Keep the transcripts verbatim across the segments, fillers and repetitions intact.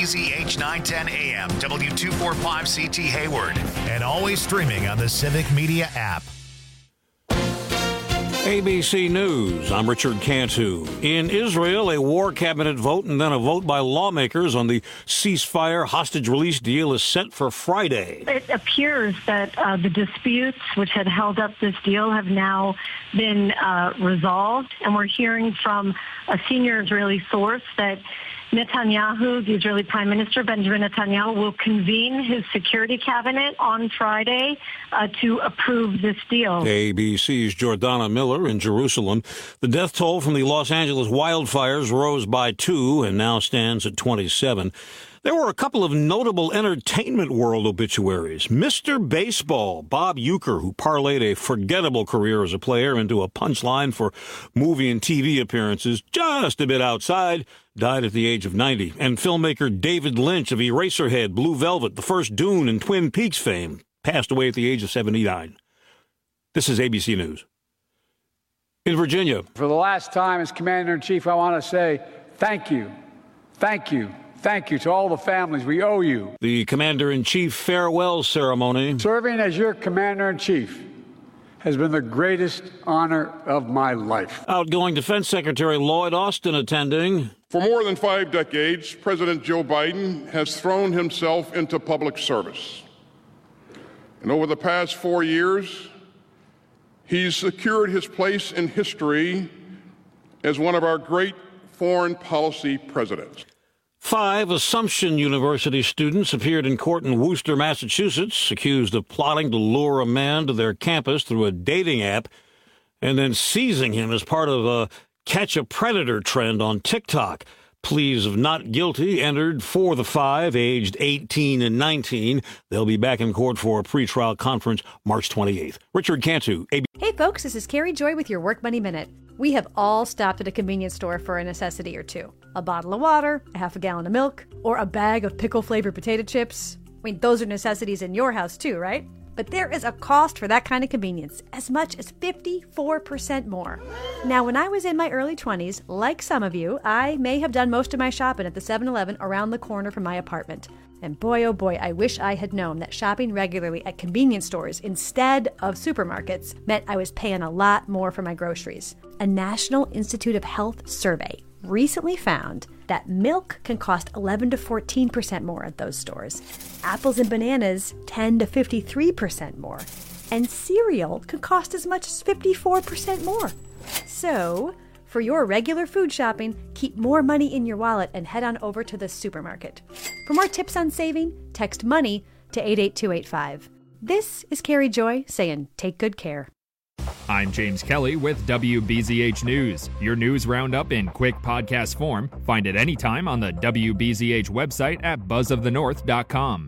B Z H nine ten A M, W two forty-five C T Hayward, and always streaming on the Civic Media app. A B C News, I'm Richard Cantu. In Israel, a war cabinet vote and then a vote by lawmakers on the ceasefire hostage release deal is set for Friday. It appears that uh, the disputes which had held up this deal have now been uh, resolved, and we're hearing from a senior Israeli source that Netanyahu, the Israeli Prime Minister, Benjamin Netanyahu, will convene his security cabinet on Friday uh, to approve this deal. A B C's Jordana Miller in Jerusalem. The death toll from the Los Angeles wildfires rose by two and now stands at twenty-seven. There were a couple of notable entertainment world obituaries. Mister Baseball, Bob Uecker, who parlayed a forgettable career as a player into a punchline for movie and T V appearances just a bit outside, died at the age of ninety. And filmmaker David Lynch of Eraserhead, Blue Velvet, The First Dune, and Twin Peaks fame, passed away at the age of seventy-nine. This is A B C News. In Virginia. For the last time as Commander-in-Chief, I want to say thank you. Thank you. Thank you to all the families. We owe you. The Commander-in-Chief farewell ceremony. Serving as your Commander-in-Chief has been the greatest honor of my life. Outgoing Defense Secretary Lloyd Austin attending. For more than five decades, President Joe Biden has thrown himself into public service. And over the past four years, he's secured his place in history as one of our great foreign policy presidents. Five Assumption University students appeared in court in Worcester, Massachusetts, accused of plotting to lure a man to their campus through a dating app and then seizing him as part of a catch a predator trend on TikTok. Pleas of not guilty entered for the five, aged eighteen and nineteen. They'll be back in court for a pretrial conference March twenty-eighth. Richard Cantu, A B C. Hey folks, this is Carrie Joy with your Work Money Minute. We have all stopped at a convenience store for a necessity or two. A bottle of water, a half a gallon of milk, or a bag of pickle-flavored potato chips. I mean, those are necessities in your house too, right? But there is a cost for that kind of convenience, as much as fifty-four percent more. Now, when I was in my early twenties, like some of you, I may have done most of my shopping at the seven eleven around the corner from my apartment. And boy, oh boy, I wish I had known that shopping regularly at convenience stores instead of supermarkets meant I was paying a lot more for my groceries. A National Institute of Health survey recently found that milk can cost eleven to fourteen percent more at those stores. Apples and bananas, ten to fifty-three percent more. And cereal can cost as much as fifty-four percent more. So, for your regular food shopping, keep more money in your wallet and head on over to the supermarket. For more tips on saving, text MONEY to eight eight two eight five. This is Carrie Joy saying take good care. I'm James Kelly with W B Z H News, your news roundup in quick podcast form. Find it anytime on the W B Z H website at buzz of the north dot com.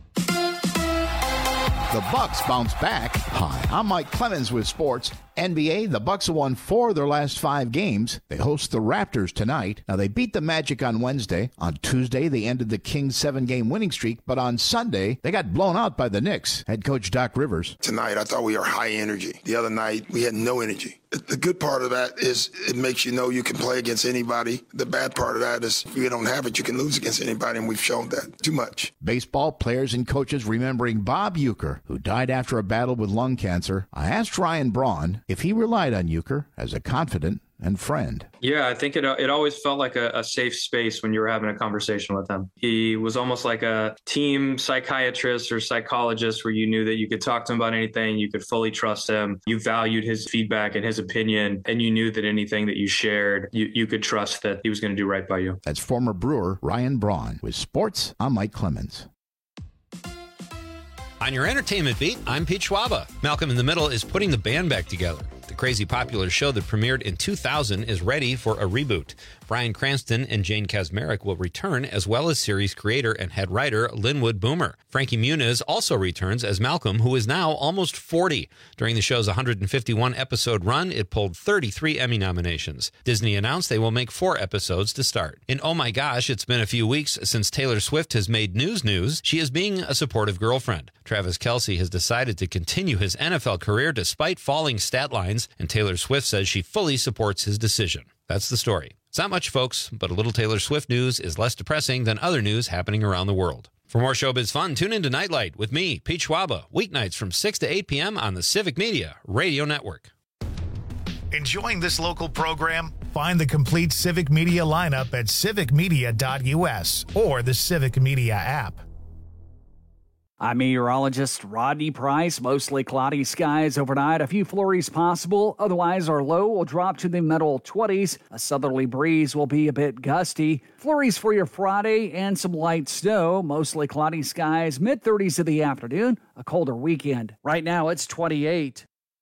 The Bucks bounce back. Hi, I'm Mike Clemens with sports. N B A, the Bucks have won four of their last five games. They host the Raptors tonight. Now, they beat the Magic on Wednesday. On Tuesday, they ended the Kings' seven-game winning streak. But on Sunday, they got blown out by the Knicks. Head coach Doc Rivers. Tonight, I thought we were high energy. The other night, we had no energy. The good part of that is it makes you know you can play against anybody. The bad part of that is if you don't have it, you can lose against anybody, and we've shown that too much. Baseball players and coaches remembering Bob Uecker, who died after a battle with lung cancer. I asked Ryan Braun if he relied on Uecker as a confidant and friend. Yeah, I think it it always felt like a, a safe space when you were having a conversation with him. He was almost like a team psychiatrist or psychologist where you knew that you could talk to him about anything, you could fully trust him, you valued his feedback and his opinion, and you knew that anything that you shared, you, you could trust that he was going to do right by you. That's former Brewer Ryan Braun. With sports, I'm Mike Clemens. On your entertainment beat, I'm Pete Schwaba. Malcolm in the Middle is putting the band back together. The crazy popular show that premiered in two thousand is ready for a reboot. Bryan Cranston and Jane Kaczmarek will return, as well as series creator and head writer Linwood Boomer. Frankie Muniz also returns as Malcolm, who is now almost forty. During the show's one hundred fifty-one episode run, it pulled thirty-three Emmy nominations. Disney announced they will make four episodes to start. In Oh My Gosh, it's been a few weeks since Taylor Swift has made news news. She is being a supportive girlfriend. Travis Kelce has decided to continue his N F L career despite falling stat lines, and Taylor Swift says she fully supports his decision. That's the story. It's not much, folks, but a little Taylor Swift news is less depressing than other news happening around the world. For more showbiz fun, tune in to Nightlight with me, Pete Schwaba, weeknights from six to eight p.m. on the Civic Media Radio Network. Enjoying this local program? Find the complete Civic Media lineup at civic media dot u s or the Civic Media app. I'm meteorologist Rodney Price. Mostly cloudy skies overnight. A few flurries possible. Otherwise, our low will drop to the middle twenties. A southerly breeze will be a bit gusty. Flurries for your Friday and some light snow. Mostly cloudy skies. mid thirties in the afternoon. A colder weekend. Right now, it's twenty-eight.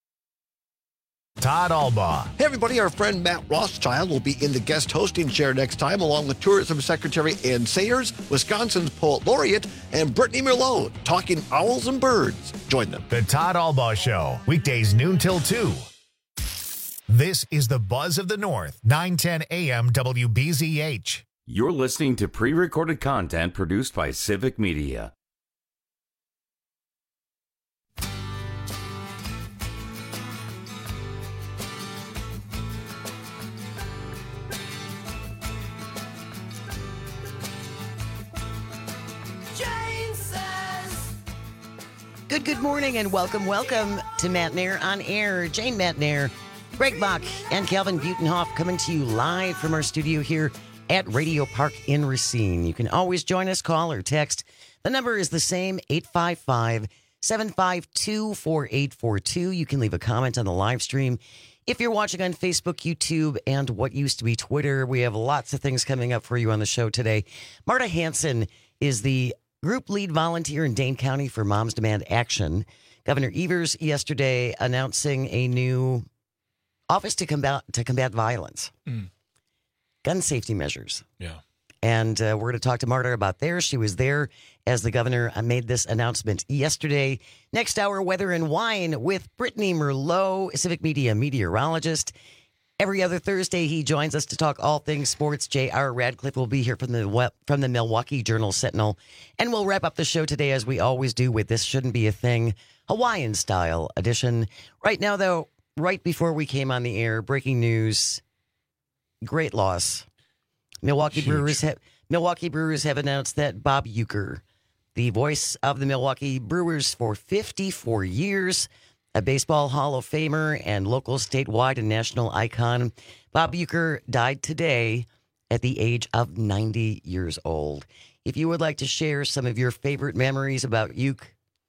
Todd Albaugh. Hey, everybody. Our friend Matt Rothschild will be in the guest hosting chair next time, along with Tourism Secretary Ann Sayers, Wisconsin's Poet Laureate, and Brittany Merlot, talking owls and birds. Join them. The Todd Albaugh Show, weekdays noon till two. This is the Buzz of the North, nine ten a.m. W B Z H. You're listening to pre-recorded content produced by Civic Media. Good, good morning and welcome, welcome to Matt Nair on Air. Jane Matt Nair, Greg Bach, and Calvin Butenhoff coming to you live from our studio here at Radio Park in Racine. You can always join us, call or text. The number is the same, eight five five, seven five two, four eight four two. You can leave a comment on the live stream. If you're watching on Facebook, YouTube, and what used to be Twitter, we have lots of things coming up for you on the show today. Marta Hansen is the group lead volunteer in Dane County for Moms Demand Action. Governor Evers yesterday announcing a new office to combat to combat violence, mm. gun safety measures. Yeah, and uh, we're going to talk to Marta about there. She was there as the governor made this announcement yesterday. Next hour, weather and wine with Brittany Merlot, Civic Media meteorologist. Every other Thursday, he joins us to talk all things sports. J R. Radcliffe will be here from the from the Milwaukee Journal-Sentinel. And we'll wrap up the show today, as we always do, with This Shouldn't Be a Thing, Hawaiian-style edition. Right now, though, right before we came on the air, breaking news, great loss. Milwaukee Huge. Brewers have Milwaukee Brewers have announced that Bob Uecker, the voice of the Milwaukee Brewers for fifty-four years, a baseball Hall of Famer and local, statewide, and national icon, Bob Uecker died today at the age of ninety years old. If you would like to share some of your favorite memories about Ueck,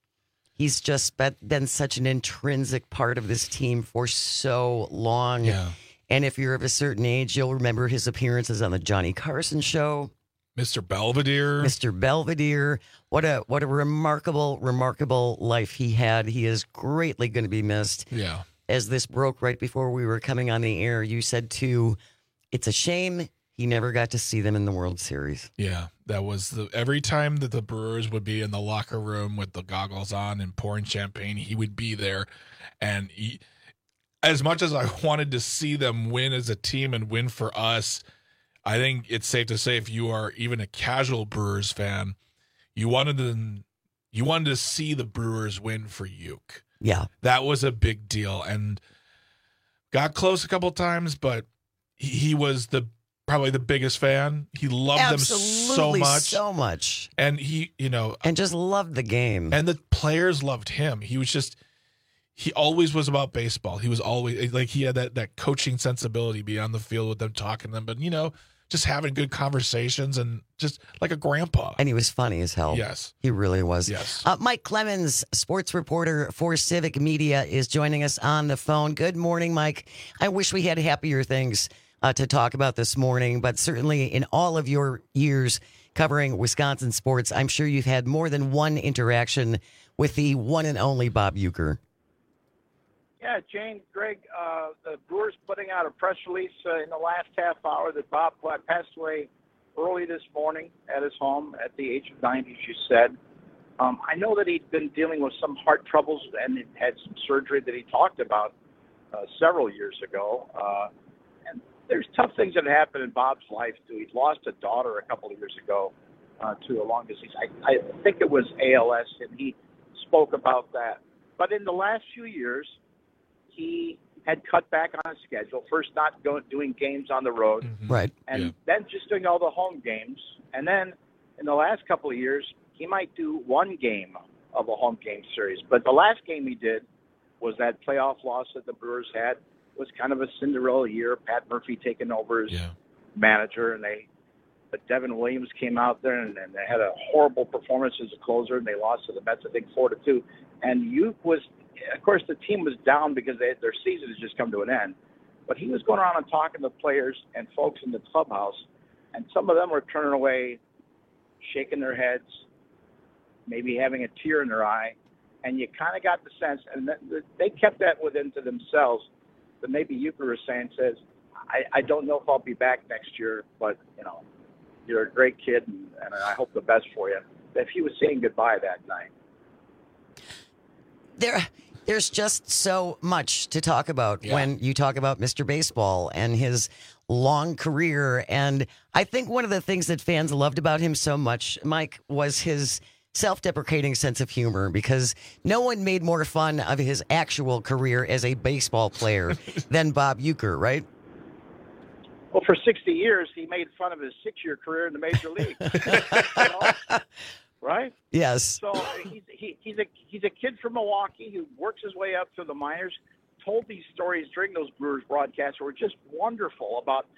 he's just been such an intrinsic part of this team for so long. Yeah. And if you're of a certain age, you'll remember his appearances on the Johnny Carson Show. Mister Belvedere. Mister Belvedere. What a what a remarkable, remarkable life he had. He is greatly going to be missed. Yeah. As this broke right before we were coming on the air, you said, too, it's a shame he never got to see them in the World Series. Yeah, that was the every time that the Brewers would be in the locker room with the goggles on and pouring champagne, he would be there. And he, as much as I wanted to see them win as a team and win for us, I think it's safe to say if you are even a casual Brewers fan, you wanted to, you wanted to see the Brewers win for Ueck. Yeah. That was a big deal. And got close a couple times, but he, he was the probably the biggest fan. He loved Absolutely them so much. so much. And he, you know. And just loved the game. And the players loved him. He was just, he always was about baseball. He was always, like he had that, that coaching sensibility, be on the field with them, talking to them. But, you know, just having good conversations and just like a grandpa. And he was funny as hell. Yes. He really was. Yes. Uh, Mike Clemens, sports reporter for Civic Media, is joining us on the phone. Good morning, Mike. I wish we had happier things uh, to talk about this morning, but certainly in all of your years covering Wisconsin sports, I'm sure you've had more than one interaction with the one and only Bob Uecker. Yeah, Jane, Greg, uh, the Brewers putting out a press release uh, in the last half hour that Bob passed away early this morning at his home at the age of ninety, as you said. Um, I know that he'd been dealing with some heart troubles and had some surgery that he talked about uh, several years ago. Uh, and there's tough things that happen in Bob's life, too. He'd lost a daughter a couple of years ago uh, to a lung disease. I, I think it was A L S, and he spoke about that. But in the last few years, he had cut back on his schedule. First, not going doing games on the road, mm-hmm. right, and yeah. then just doing all the home games. And then in the last couple of years, he might do one game of a home game series. But the last game he did was that playoff loss that the Brewers had. It was kind of a Cinderella year. Pat Murphy taking over as yeah. manager, and they, but Devin Williams came out there and, and they had a horrible performance as a closer, and they lost to the Mets, I think, four to two. And Uke was, of course, the team was down because they, their season has just come to an end. But he was going around and talking to players and folks in the clubhouse, and some of them were turning away, shaking their heads, maybe having a tear in their eye, and you kind of got the sense, and they kept that within to themselves, that maybe Euchre was saying, says, I, I don't know if I'll be back next year, but, you know, you're a great kid, and, and I hope the best for you. If he was saying goodbye that night. There, there's just so much to talk about yeah. when you talk about Mister Baseball and his long career. And I think one of the things that fans loved about him so much, Mike, was his self-deprecating sense of humor, because no one made more fun of his actual career as a baseball player than Bob Uecker, right? Well, for sixty years, he made fun of his six-year career in the major league. You know? Right? Yes. So he's he, he's a he's a kid from Milwaukee who works his way up to the minors. Told these stories during those Brewers broadcasts were just wonderful about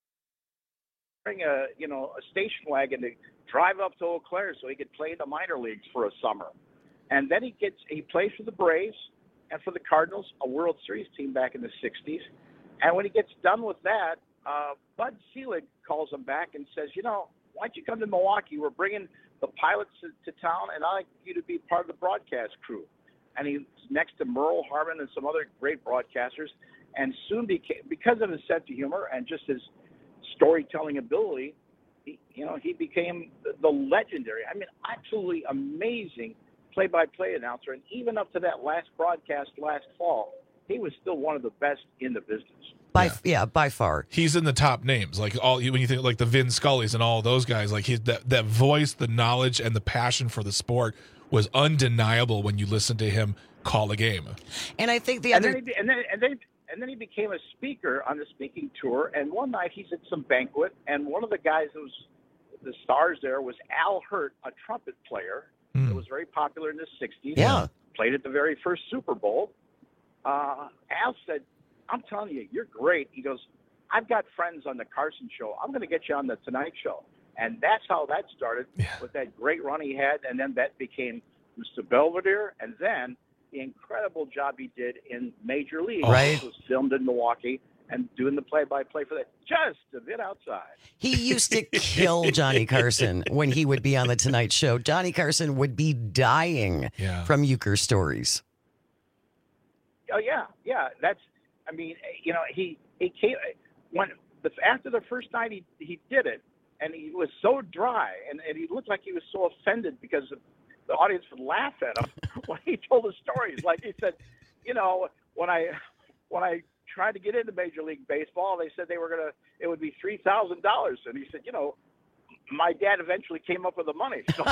bring a you know a station wagon to drive up to Eau Claire so he could play in the minor leagues for a summer, and then he gets he plays for the Braves and for the Cardinals, a World Series team back in the sixties. And when he gets done with that, uh, Bud Selig calls him back and says, you know, why don't you come to Milwaukee? We're bringing the pilots to, to town, and I'd like you to be part of the broadcast crew. And he's next to Merle Harmon and some other great broadcasters, and soon became, because of his sense of humor and just his storytelling ability, he, you know, he became the, the legendary, I mean, absolutely amazing play-by-play announcer. And even up to that last broadcast last fall, he was still one of the best in the business. By yeah. yeah, by far. He's in the top names. Like all when you think like the Vin Scullys and all those guys, like he's that that voice, the knowledge, and the passion for the sport was undeniable when you listen to him call a game. And I think the and other then he, and then and then and then he became a speaker on the speaking tour. And one night he's at some banquet, and one of the guys that was the stars there was Al Hirt, a trumpet player mm. that was very popular in the sixties. Yeah, played at the very first Super Bowl. Uh, Al said, I'm telling you, you're great. He goes, I've got friends on the Carson show. I'm going to get you on the Tonight Show. And that's how that started yeah. with that great run he had. And then that became Mister Belvedere. And then the incredible job he did in Major League. Right. It was filmed in Milwaukee and doing the play-by-play for that just a bit outside. He used to kill Johnny Carson when he would be on the Tonight Show. Johnny Carson would be dying yeah. from Euchre stories. Oh, yeah, yeah. That's, I mean, you know, he, he came, when, the, after the first night he, he did it, and he was so dry, and, and he looked like he was so offended because the audience would laugh at him when he told the stories. Like he said, you know, when I, when I tried to get into Major League Baseball, they said they were going to, it would be three thousand dollars. And he said, you know, my dad eventually came up with the money. So,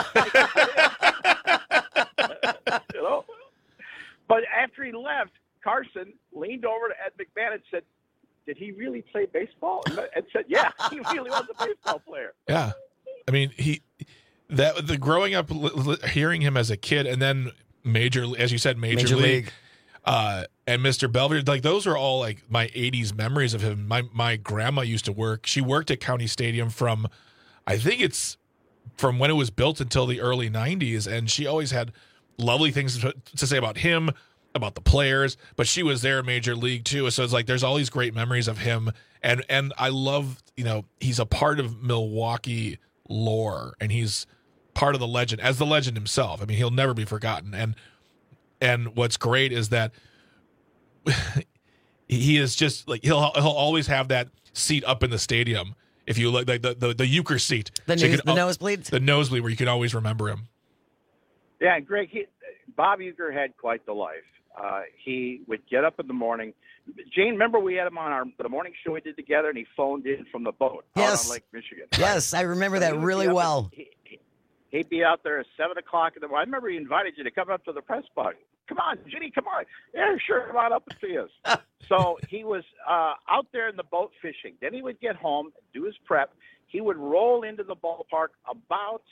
you know, but after he left, Carson leaned over to Ed McMahon and said, did he really play baseball? And Ed said, yeah, he really was a baseball player. Yeah. I mean, he, that the growing up, hearing him as a kid, and then major, as you said, Major, Major League, League. Uh, and Mister Belvedere, like those are all like my eighties memories of him. My, my grandma used to work. She worked at County Stadium from, I think it's from when it was built until the early nineties. And she always had lovely things to, to say about him, about the players, but she was there in Major League too. So it's like there's all these great memories of him, and and I love, you know, he's a part of Milwaukee lore, and he's part of the legend as the legend himself. I mean, he'll never be forgotten. And and what's great is that he is just like he'll he'll always have that seat up in the stadium. If you look like the the, the Euchre seat, the, so news, can, the nosebleed, the nosebleed where you can always remember him. Yeah, and Greg, he, Bob Uecker had quite the life. Uh, he would get up in the morning. Jane, remember we had him on our the morning show we did together, and he phoned in from the boat yes. out on Lake Michigan. Yes, I remember so that really well. He, he, He'd be out there at seven o'clock in the morning. I remember he invited you to come up to the press box. Come on, Ginny, come on. Yeah, sure, come on up and see us. So he was uh, out there in the boat fishing. Then he would get home, do his prep. He would roll into the ballpark about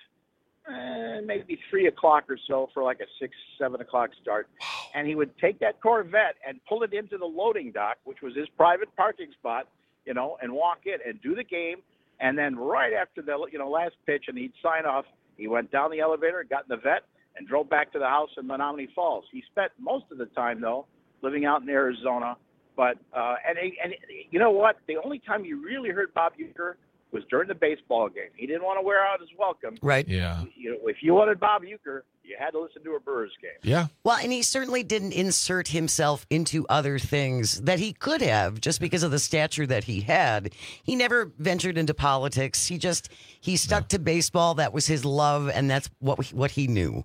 eh, maybe three o'clock or so for like a six, seven o'clock start. And he would take that Corvette and pull it into the loading dock, which was his private parking spot, you know, and walk in and do the game. And then right after the you know last pitch, and he'd sign off, he went down the elevator, got in the vet, and drove back to the house in Menominee Falls. He spent most of the time, though, living out in Arizona. But uh, and and you know what? The only time you really heard Bob Uecker was during the baseball game. He didn't want to wear out his welcome. Right. Yeah. You know, if you wanted Bob Uecker, you had to listen to a Brewers game. Yeah. Well, and he certainly didn't insert himself into other things that he could have just because of the stature that he had. He never ventured into politics. He just, he stuck no. to baseball. That was his love, and that's what what he knew.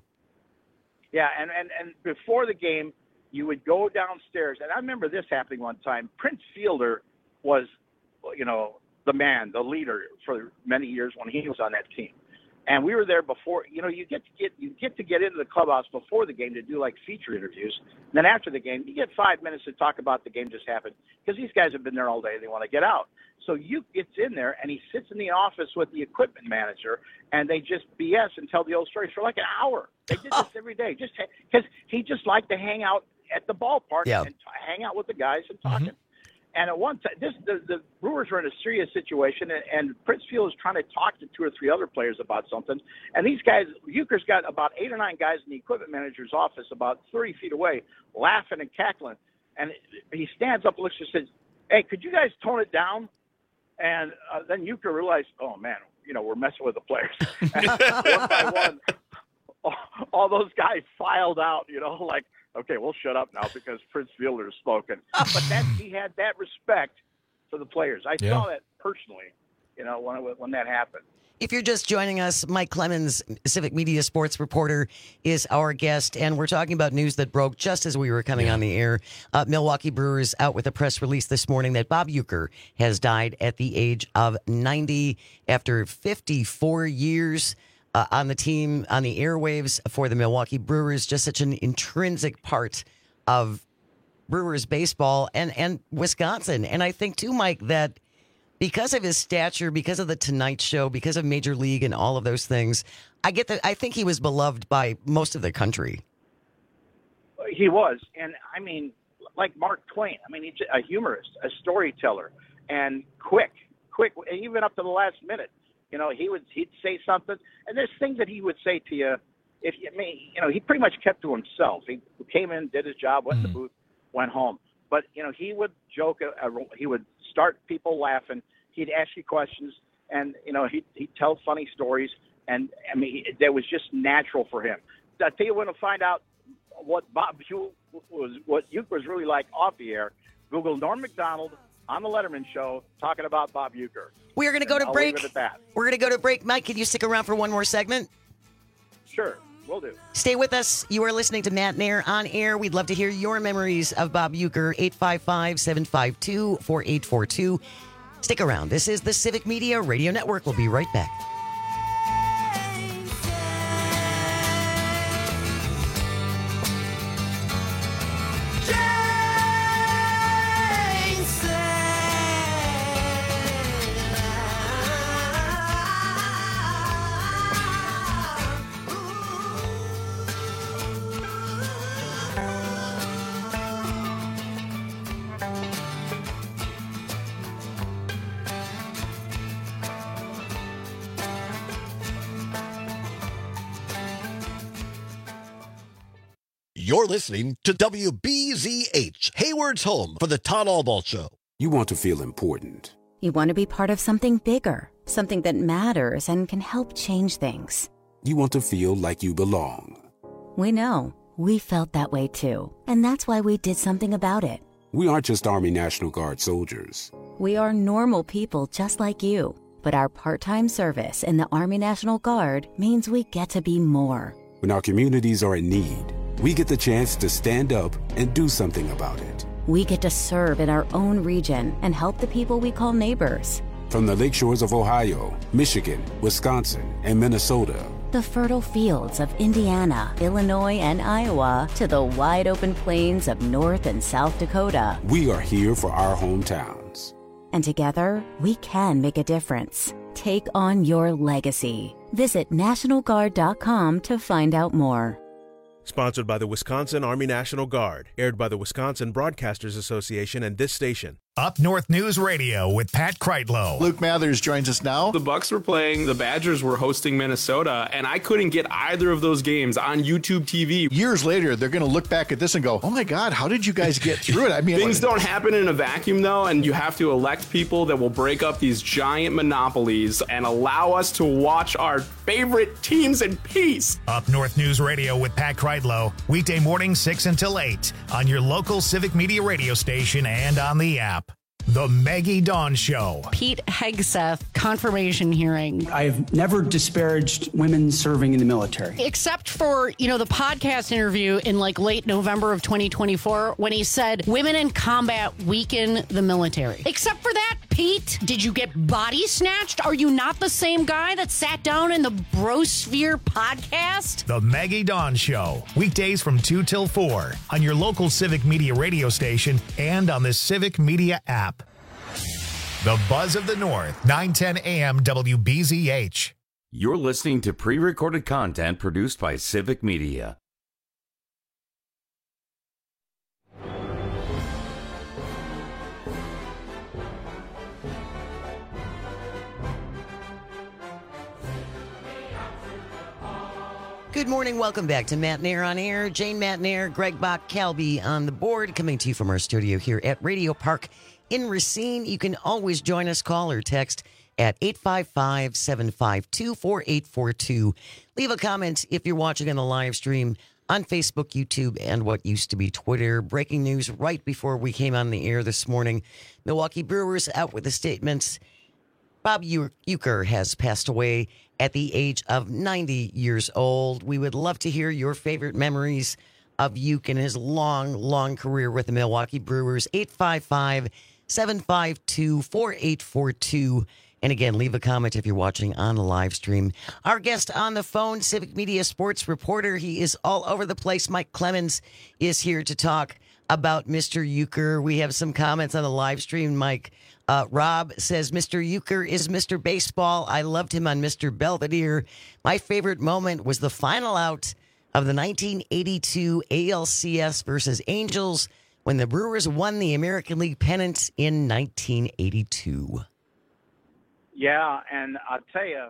Yeah, and, and, and before the game, you would go downstairs. And I remember this happening one time. Prince Fielder was, you know, the man, the leader for many years when he was on that team. And we were there before, you know, you get to get you get to get into the clubhouse before the game to do like feature interviews. And then after the game, you get five minutes to talk about the game just happened because these guys have been there all day. They want to get out. So you gets in there and he sits in the office with the equipment manager and they just B S and tell the old stories for like an hour. They did this every day just because he just liked to hang out at the ballpark yeah. and t- hang out with the guys and talking. Mm-hmm. And at one time, this the, the Brewers were in a serious situation, and, and Prince Field was trying to talk to two or three other players about something. And these guys, Uecker's got about eight or nine guys in the equipment manager's office about thirty feet away, laughing and cackling. And he stands up, looks and says, "Hey, could you guys tone it down?" And uh, then Uecker realized, "Oh man, you know we're messing with the players." And one by one, all, all those guys filed out, you know, like. Okay, we'll shut up now because Prince Fielder has spoken. But that he had that respect for the players. I yeah. saw that personally, you know, when it, when that happened. If you're just joining us, Mike Clemens, Civic Media sports reporter, is our guest, and we're talking about news that broke just as we were coming yeah. on the air. Uh, Milwaukee Brewers out with a press release this morning that Bob Uecker has died at the age of ninety after fifty-four years. Uh, on the team, on the airwaves for the Milwaukee Brewers, just such an intrinsic part of Brewers baseball and, and Wisconsin. And I think, too, Mike, that because of his stature, because of the Tonight Show, because of Major League and all of those things, I get that. I think he was beloved by most of the country. He was. And, I mean, like Mark Twain. I mean, he's a humorist, a storyteller, and quick, quick, even up to the last minute. You know, he would he'd say something, and there's things that he would say to you. If you I mean, you know, he pretty much kept to himself. He came in, did his job, went mm-hmm. to the booth, went home. But you know, he would joke. Uh, he would start people laughing. He'd ask you questions, and you know, he'd he'd tell funny stories. And I mean, that was just natural for him. I tell you, when to find out what Bob Uecker was, what Uecker was really like off the air. Google Norm Macdonald on the Letterman Show talking about Bob Uecker. We're going to go to I'll break. Leave it at that. We're going to go to break. Mike, can you stick around for one more segment? Sure, we'll do. Stay with us. You are listening to Matt Nair on air. We'd love to hear your memories of Bob Uecker. eight five five, seven five two, four eight four two. Stick around. This is the Civic Media Radio Network. We'll be right back. You're listening to W B Z H, Hayward's home for the Todd Albaugh Show. You want to feel important. You want to be part of something bigger, something that matters and can help change things. You want to feel like you belong. We know. We felt that way too. And that's why we did something about it. We aren't just Army National Guard soldiers. We are normal people just like you. But our part-time service in the Army National Guard means we get to be more. When our communities are in need, we get the chance to stand up and do something about it. We get to serve in our own region and help the people we call neighbors. From the lakeshores of Ohio, Michigan, Wisconsin, and Minnesota, The fertile fields of Indiana, Illinois, and Iowa to the wide open plains of North and South Dakota. We are here for our hometowns. And together, we can make a difference. Take on your legacy. Visit National Guard dot com to find out more. Sponsored by the Wisconsin Army National Guard. Aired by the Wisconsin Broadcasters Association and this station. Up North News Radio with Pat Kreitlow. Luke Mathers joins us now. The Bucks were playing, the Badgers were hosting Minnesota, and I couldn't get either of those games on YouTube T V. Years later, they're going to look back at this and go, oh my God, how did you guys get through it? I mean, things don't happen in a vacuum, though, and you have to elect people that will break up these giant monopolies and allow us to watch our favorite teams in peace. Up North News Radio with Pat Kreitlow, weekday morning six until eight on your local Civic Media radio station and on the app. The Maggie Dawn Show. Pete Hegseth confirmation hearing. I've never disparaged women serving in the military. Except for, you know, the podcast interview in like late November of twenty twenty-four when he said women in combat weaken the military. Except for that, Pete, did you get body snatched? Are you not the same guy that sat down in the Brosphere podcast? The Maggie Dawn Show. Weekdays from two till four on your local Civic Media radio station and on the Civic Media app. The Buzz of the North, nine ten a.m. W B Z H. You're listening to pre-recorded content produced by Civic Media. Good morning. Welcome back to Matt Nair on Air. Jane Matt Nair, Greg Bach, Calby on the board, coming to you from our studio here at Radio Park in Racine. You can always join us, call or text at eight five five, seven five two, four eight four two. Leave a comment if you're watching on the live stream on Facebook, YouTube, and what used to be Twitter. Breaking news right before we came on the air this morning. Milwaukee Brewers out with the statements. Bob Uecker has passed away at the age of ninety years old. We would love to hear your favorite memories of Uecker and his long, long career with the Milwaukee Brewers. eight five five, seven five two, four eight four two. And again, leave a comment if you're watching on the live stream. Our guest on the phone, Civic Media sports reporter. He is all over the place. Mike Clemens is here to talk about Mister Uecker. We have some comments on the live stream, Mike. Uh, Rob says, Mister Uecker is Mister Baseball. I loved him on Mister Belvedere. My favorite moment was the final out of the nineteen eighty-two A L C S versus Angels when the Brewers won the American League pennant in nineteen eighty-two. Yeah, and I'll tell you,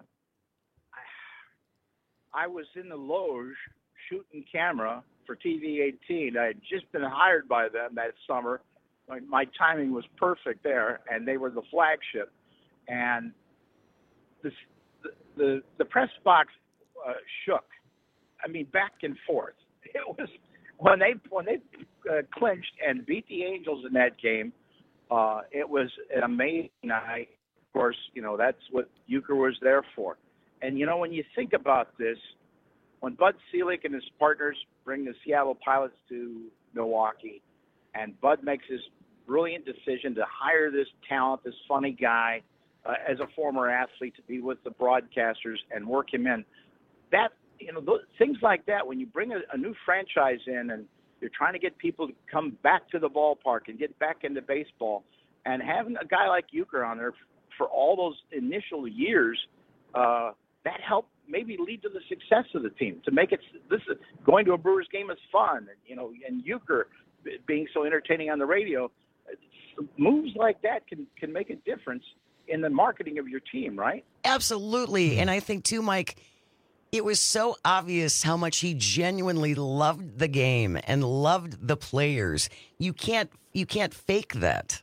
I was in the loge shooting camera for T V eighteen. I had just been hired by them that summer. My, my timing was perfect there, and they were the flagship. And this, the, the the press box uh, shook. I mean, back and forth. It was when they when they uh, clinched and beat the Angels in that game. Uh, it was an amazing night. Of course, you know that's what Uecker was there for. And you know, when you think about this, when Bud Selig and his partners bring the Seattle Pilots to Milwaukee, and Bud makes his brilliant decision to hire this talent, this funny guy, uh, as a former athlete to be with the broadcasters and work him in. That, you know, those, things like that, when you bring a, a new franchise in and you're trying to get people to come back to the ballpark and get back into baseball, and having a guy like Uecker on there for all those initial years, uh, that helped maybe lead to the success of the team. To make it, this is, going to a Brewers game is fun, and, you know, and Uecker being so entertaining on the radio, moves like that can, can make a difference in the marketing of your team, right? Absolutely. And I think, too, Mike, it was so obvious how much he genuinely loved the game and loved the players. You can't you can't fake that.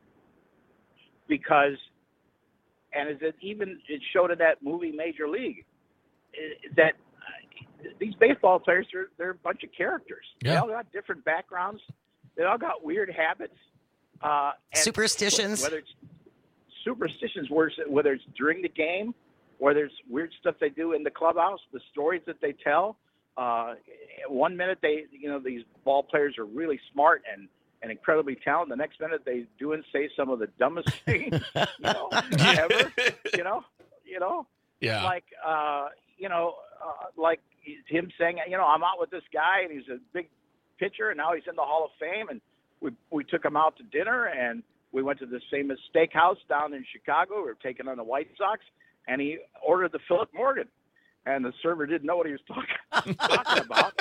Because, and as it even it showed in that movie Major League, that uh, these baseball players, are they're a bunch of characters. Yeah. They all got different backgrounds. They all got weird habits. Uh, and superstitions. Whether it's superstitions, whether it's during the game, whether it's weird stuff they do in the clubhouse, the stories that they tell. Uh, one minute they, you know, these ball players are really smart and, and incredibly talented. The next minute they do and say some of the dumbest things, you know, ever. You know, you know. Yeah. Like, uh, you know, uh, like him saying, you know, I'm out with this guy and he's a big pitcher and now he's in the Hall of Fame, and we we took him out to dinner and we went to this famous steakhouse down in Chicago. We were taking on the White Sox, and he ordered the Philip Morgan, and the server didn't know what he was talking, talking about.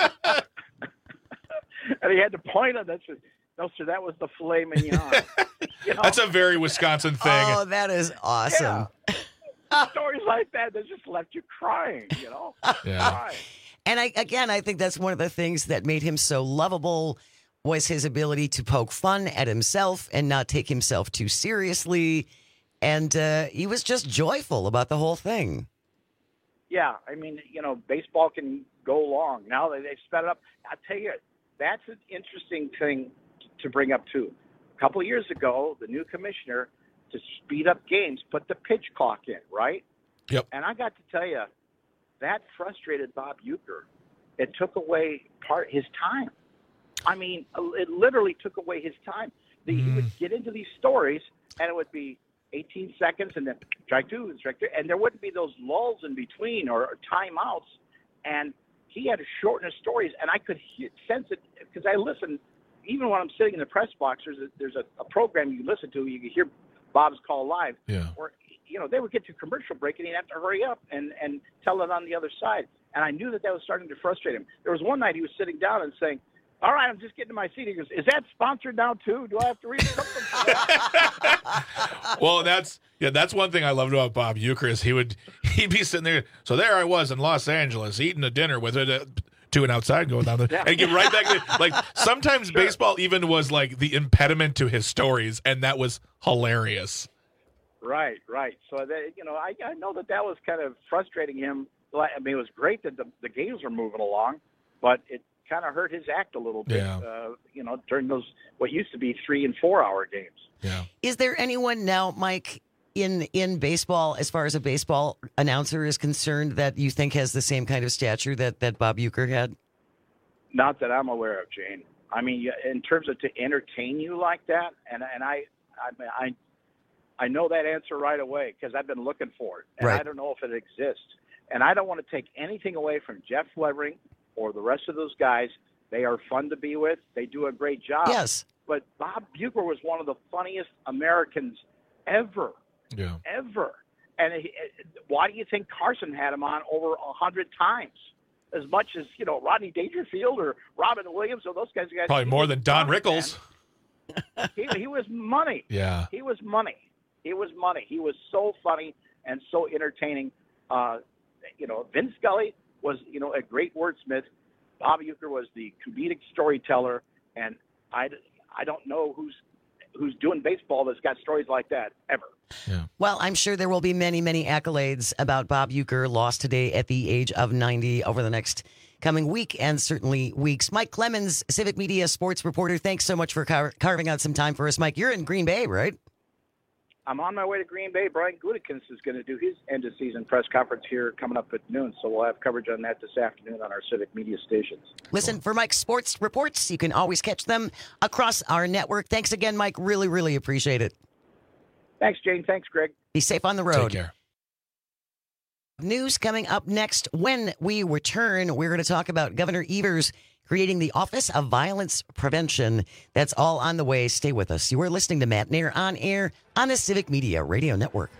And he had to point at that. No, sir, that was the filet mignon. You know? That's a very Wisconsin thing. Oh, that is awesome. Yeah. Stories like that that just left you crying, you know? Yeah. Crying. And I, again, I think that's one of the things that made him so lovable was his ability to poke fun at himself and not take himself too seriously. And uh, he was just joyful about the whole thing. Yeah, I mean, you know, baseball can go long. Now that they've sped it up, I'll tell you, that's an interesting thing to bring up, too. A couple of years ago, the new commissioner, to speed up games, put the pitch clock in, right? Yep. And I got to tell you, that frustrated Bob Uecker. It took away part his time. I mean, it literally took away his time. The, Mm. He would get into these stories, and it would be eighteen seconds, and then strike two, and strike three, and there wouldn't be those lulls in between or, or timeouts. And he had to shorten his stories, and I could hear, sense it because I listen. Even when I'm sitting in the press box, there's a, there's a, a program you listen to. You can hear Bob's call live. Yeah. Where, you know, they would get to commercial break, and he'd have to hurry up and, and tell it on the other side. And I knew that that was starting to frustrate him. There was one night he was sitting down and saying, all right, I'm just getting to my seat. He goes, is that sponsored now, too? Do I have to read something? Well, that's yeah, that's one thing I loved about Bob Uecker is he would he'd be sitting there. So there I was in Los Angeles eating a dinner with it. Uh, to an outside going down there Yeah. and get right back to like sometimes Sure. baseball even was like the impediment to his stories, and that was hilarious. Right, right. So that, you know, I, I know that that was kind of frustrating him. Like, I mean, it was great that the, the games were moving along, but it kind of hurt his act a little bit. Yeah. Uh, you know, during those what used to be three and four hour games. Yeah. Is there anyone now, Mike, in in baseball, as far as a baseball announcer is concerned, that you think has the same kind of stature that, that Bob Uecker had? Not that I'm aware of, Jane. I mean, yeah, in terms of to entertain you like that, and and I I I, I know that answer right away because I've been looking for it, and Right. I don't know if it exists. And I don't want to take anything away from Jeff Levering or the rest of those guys. They are fun to be with. They do a great job. Yes. But Bob Uecker was one of the funniest Americans ever, Yeah. ever. And he, why do you think Carson had him on over a hundred times? As much as, you know, Rodney Dangerfield or Robin Williams or those guys. guys Probably more than Don money, Rickles. man. He, he was money. Yeah. He was money. He was money. He was so funny and so entertaining. Uh, you know, Vin Scully was, you know, a great wordsmith. Bob Uecker was the comedic storyteller, and I, I don't know who's who's doing baseball that's got stories like that ever. Well, I'm sure there will be many, many accolades about Bob Uecker, lost today at the age of ninety, over the next coming week and certainly weeks. Mike Clemens, Civic Media sports reporter, thanks so much for car- carving out some time for us. Mike, you're in Green Bay, right? I'm on my way to Green Bay. Brian Gutekunst is going to do his end-of-season press conference here coming up at noon, so we'll have coverage on that this afternoon on our Civic Media stations. Listen, for Mike's sports reports, you can always catch them across our network. Thanks again, Mike. Really, really appreciate it. Thanks, Jane. Thanks, Greg. Be safe on the road. Take care. News coming up next. When we return, we're going to talk about Governor Evers creating the Office of Violence Prevention. That's all on the way. Stay with us. You are listening to Matt Nair on air on the Civic Media Radio Network.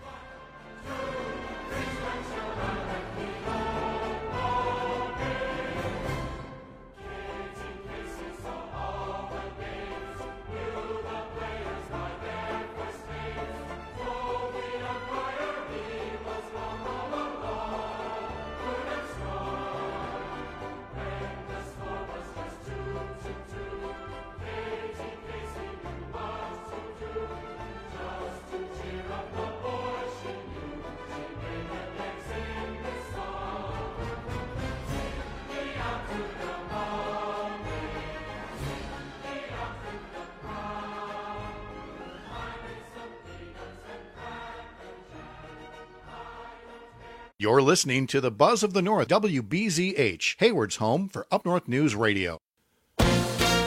You're listening to the Buzz of the North, W B Z H, Hayward's home for Up North News Radio.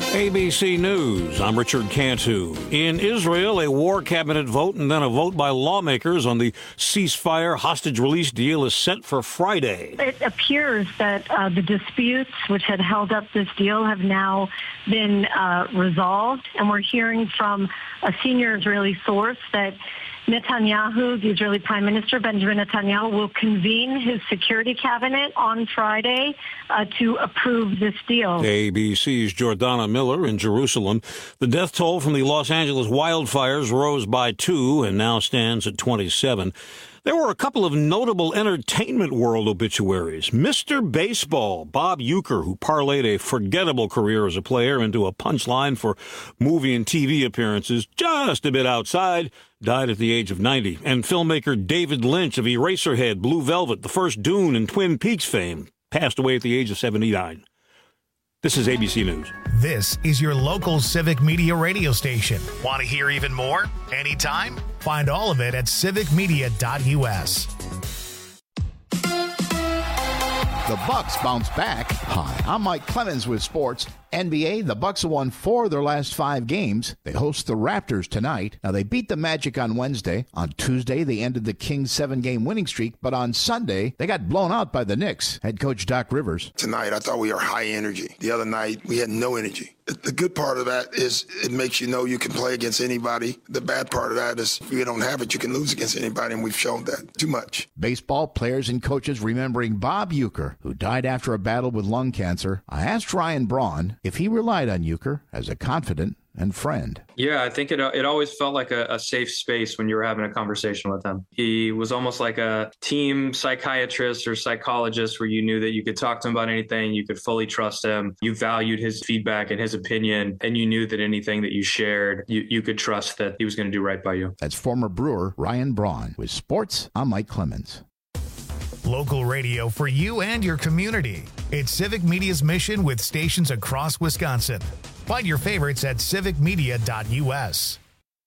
A B C News, I'm Richard Cantu. In Israel, a war cabinet vote and then a vote by lawmakers on the ceasefire hostage release deal is set for Friday. It appears that uh, the disputes which had held up this deal have now been uh, resolved, and we're hearing from a senior Israeli source that Netanyahu, the Israeli Prime Minister, Benjamin Netanyahu, will convene his security cabinet on Friday uh, to approve this deal. A B C's Jordana Miller in Jerusalem. The death toll from the Los Angeles wildfires rose by two and now stands at twenty-seven. There were a couple of notable entertainment world obituaries. Mister Baseball, Bob Uecker, who parlayed a forgettable career as a player into a punchline for movie and T V appearances just a bit outside, died at the age of ninety. And filmmaker David Lynch of Eraserhead, Blue Velvet, The First Dune, and Twin Peaks fame, passed away at the age of seventy-nine. This is A B C News. This is your local Civic Media radio station. Want to hear even more? Anytime? Find all of it at civic media dot u s. The Bucks bounce back. Hi, I'm Mike Clemens with sports. N B A, the Bucks have won four of their last five games. They host the Raptors tonight. Now, they beat the Magic on Wednesday. On Tuesday, they ended the Kings' seven-game winning streak. But on Sunday, they got blown out by the Knicks. Head coach Doc Rivers. Tonight, I thought we were high energy. The other night, we had no energy. The good part of that is it makes you know you can play against anybody. The bad part of that is if you don't have it, you can lose against anybody, and we've shown that too much. Baseball players and coaches remembering Bob Uecker, who died after a battle with lung cancer. I asked Ryan Braun if he relied on Uecker as a confidant and friend. Yeah, I think it it always felt like a, a safe space when you were having a conversation with him. He was almost like a team psychiatrist or psychologist where you knew that you could talk to him about anything, you could fully trust him, you valued his feedback and his opinion, and you knew that anything that you shared, you, you could trust that he was going to do right by you. That's former Brewer Ryan Braun. With sports, I'm Mike Clemens. Local radio for you and your community. It's Civic Media's mission with stations across Wisconsin. Find your favorites at civic media dot u s.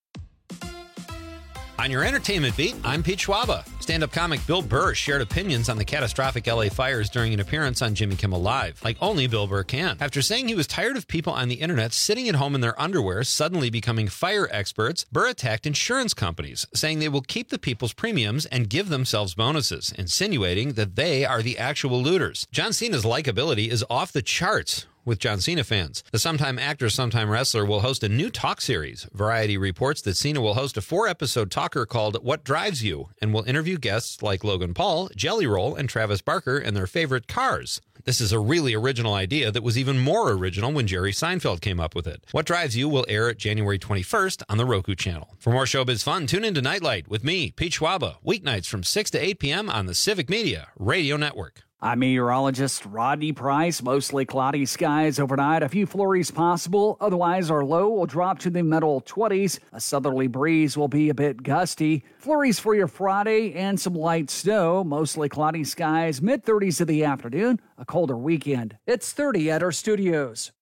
On your entertainment beat, I'm Pete Schwaba. Stand-up comic Bill Burr shared opinions on the catastrophic L A fires during an appearance on Jimmy Kimmel Live, like only Bill Burr can. After saying he was tired of people on the internet sitting at home in their underwear suddenly becoming fire experts, Burr attacked insurance companies, saying they will keep the people's premiums and give themselves bonuses, insinuating that they are the actual looters. John Cena's likability is off the charts with John Cena fans. The sometime actor, sometime wrestler will host a new talk series. Variety reports that Cena will host a four-episode talker called What Drives You and will interview guests like Logan Paul, Jelly Roll, and Travis Barker and their favorite cars. This is a really original idea that was even more original when Jerry Seinfeld came up with it. What Drives You will air at January twenty-first on the Roku channel. For more showbiz fun, tune into Nightlight with me, Pete Schwaba, weeknights from six to eight p.m. on the Civic Media Radio Network. I'm meteorologist Rodney Price. Mostly cloudy skies overnight. A few flurries possible. Otherwise, our low will drop to the middle twenties. A southerly breeze will be a bit gusty. Flurries for your Friday and some light snow. Mostly cloudy skies. mid thirties in the afternoon. A colder weekend. It's thirty at our studios.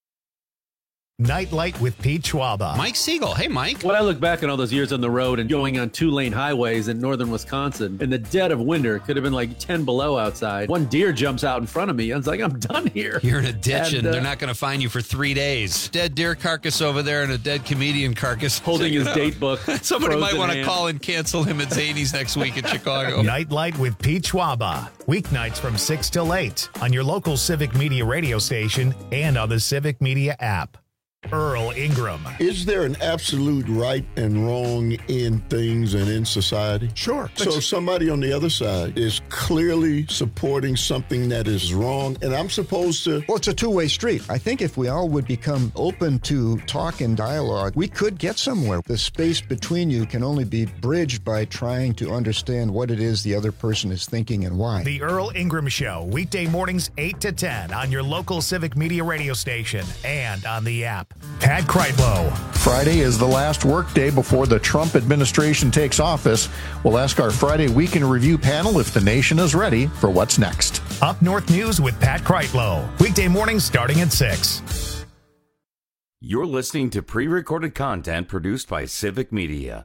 Nightlight with Pete Schwaba. Mike Siegel. Hey, Mike. When I look back on all those years on the road and going on two-lane highways in northern Wisconsin, in the dead of winter, it could have been like ten below outside. One deer jumps out in front of me. I was like, I'm done here. You're in a ditch, and, and uh, they're not going to find you for three days. Dead deer carcass over there and a dead comedian carcass. Holding his date book. Somebody might want to hand. call and cancel him at Zany's next week in Chicago. Nightlight with Pete Schwaba. Weeknights from six till eight on your local Civic Media radio station and on the Civic Media app. Earl Ingram. Is there an absolute right and wrong in things and in society? Sure. So somebody on the other side is clearly supporting something that is wrong, and I'm supposed to... Well, it's a two-way street. I think if we all would become open to talk and dialogue, we could get somewhere. The space between you can only be bridged by trying to understand what it is the other person is thinking and why. The Earl Ingram Show, weekday mornings eight to ten on your local Civic Media radio station and on the app. Pat Kreitlow. Friday is the last workday before the Trump administration takes office. We'll ask our Friday Weekend Review panel if the nation is ready for what's next. Up North News with Pat Kreitlow. Weekday mornings starting at six. You're listening to pre-recorded content produced by Civic Media.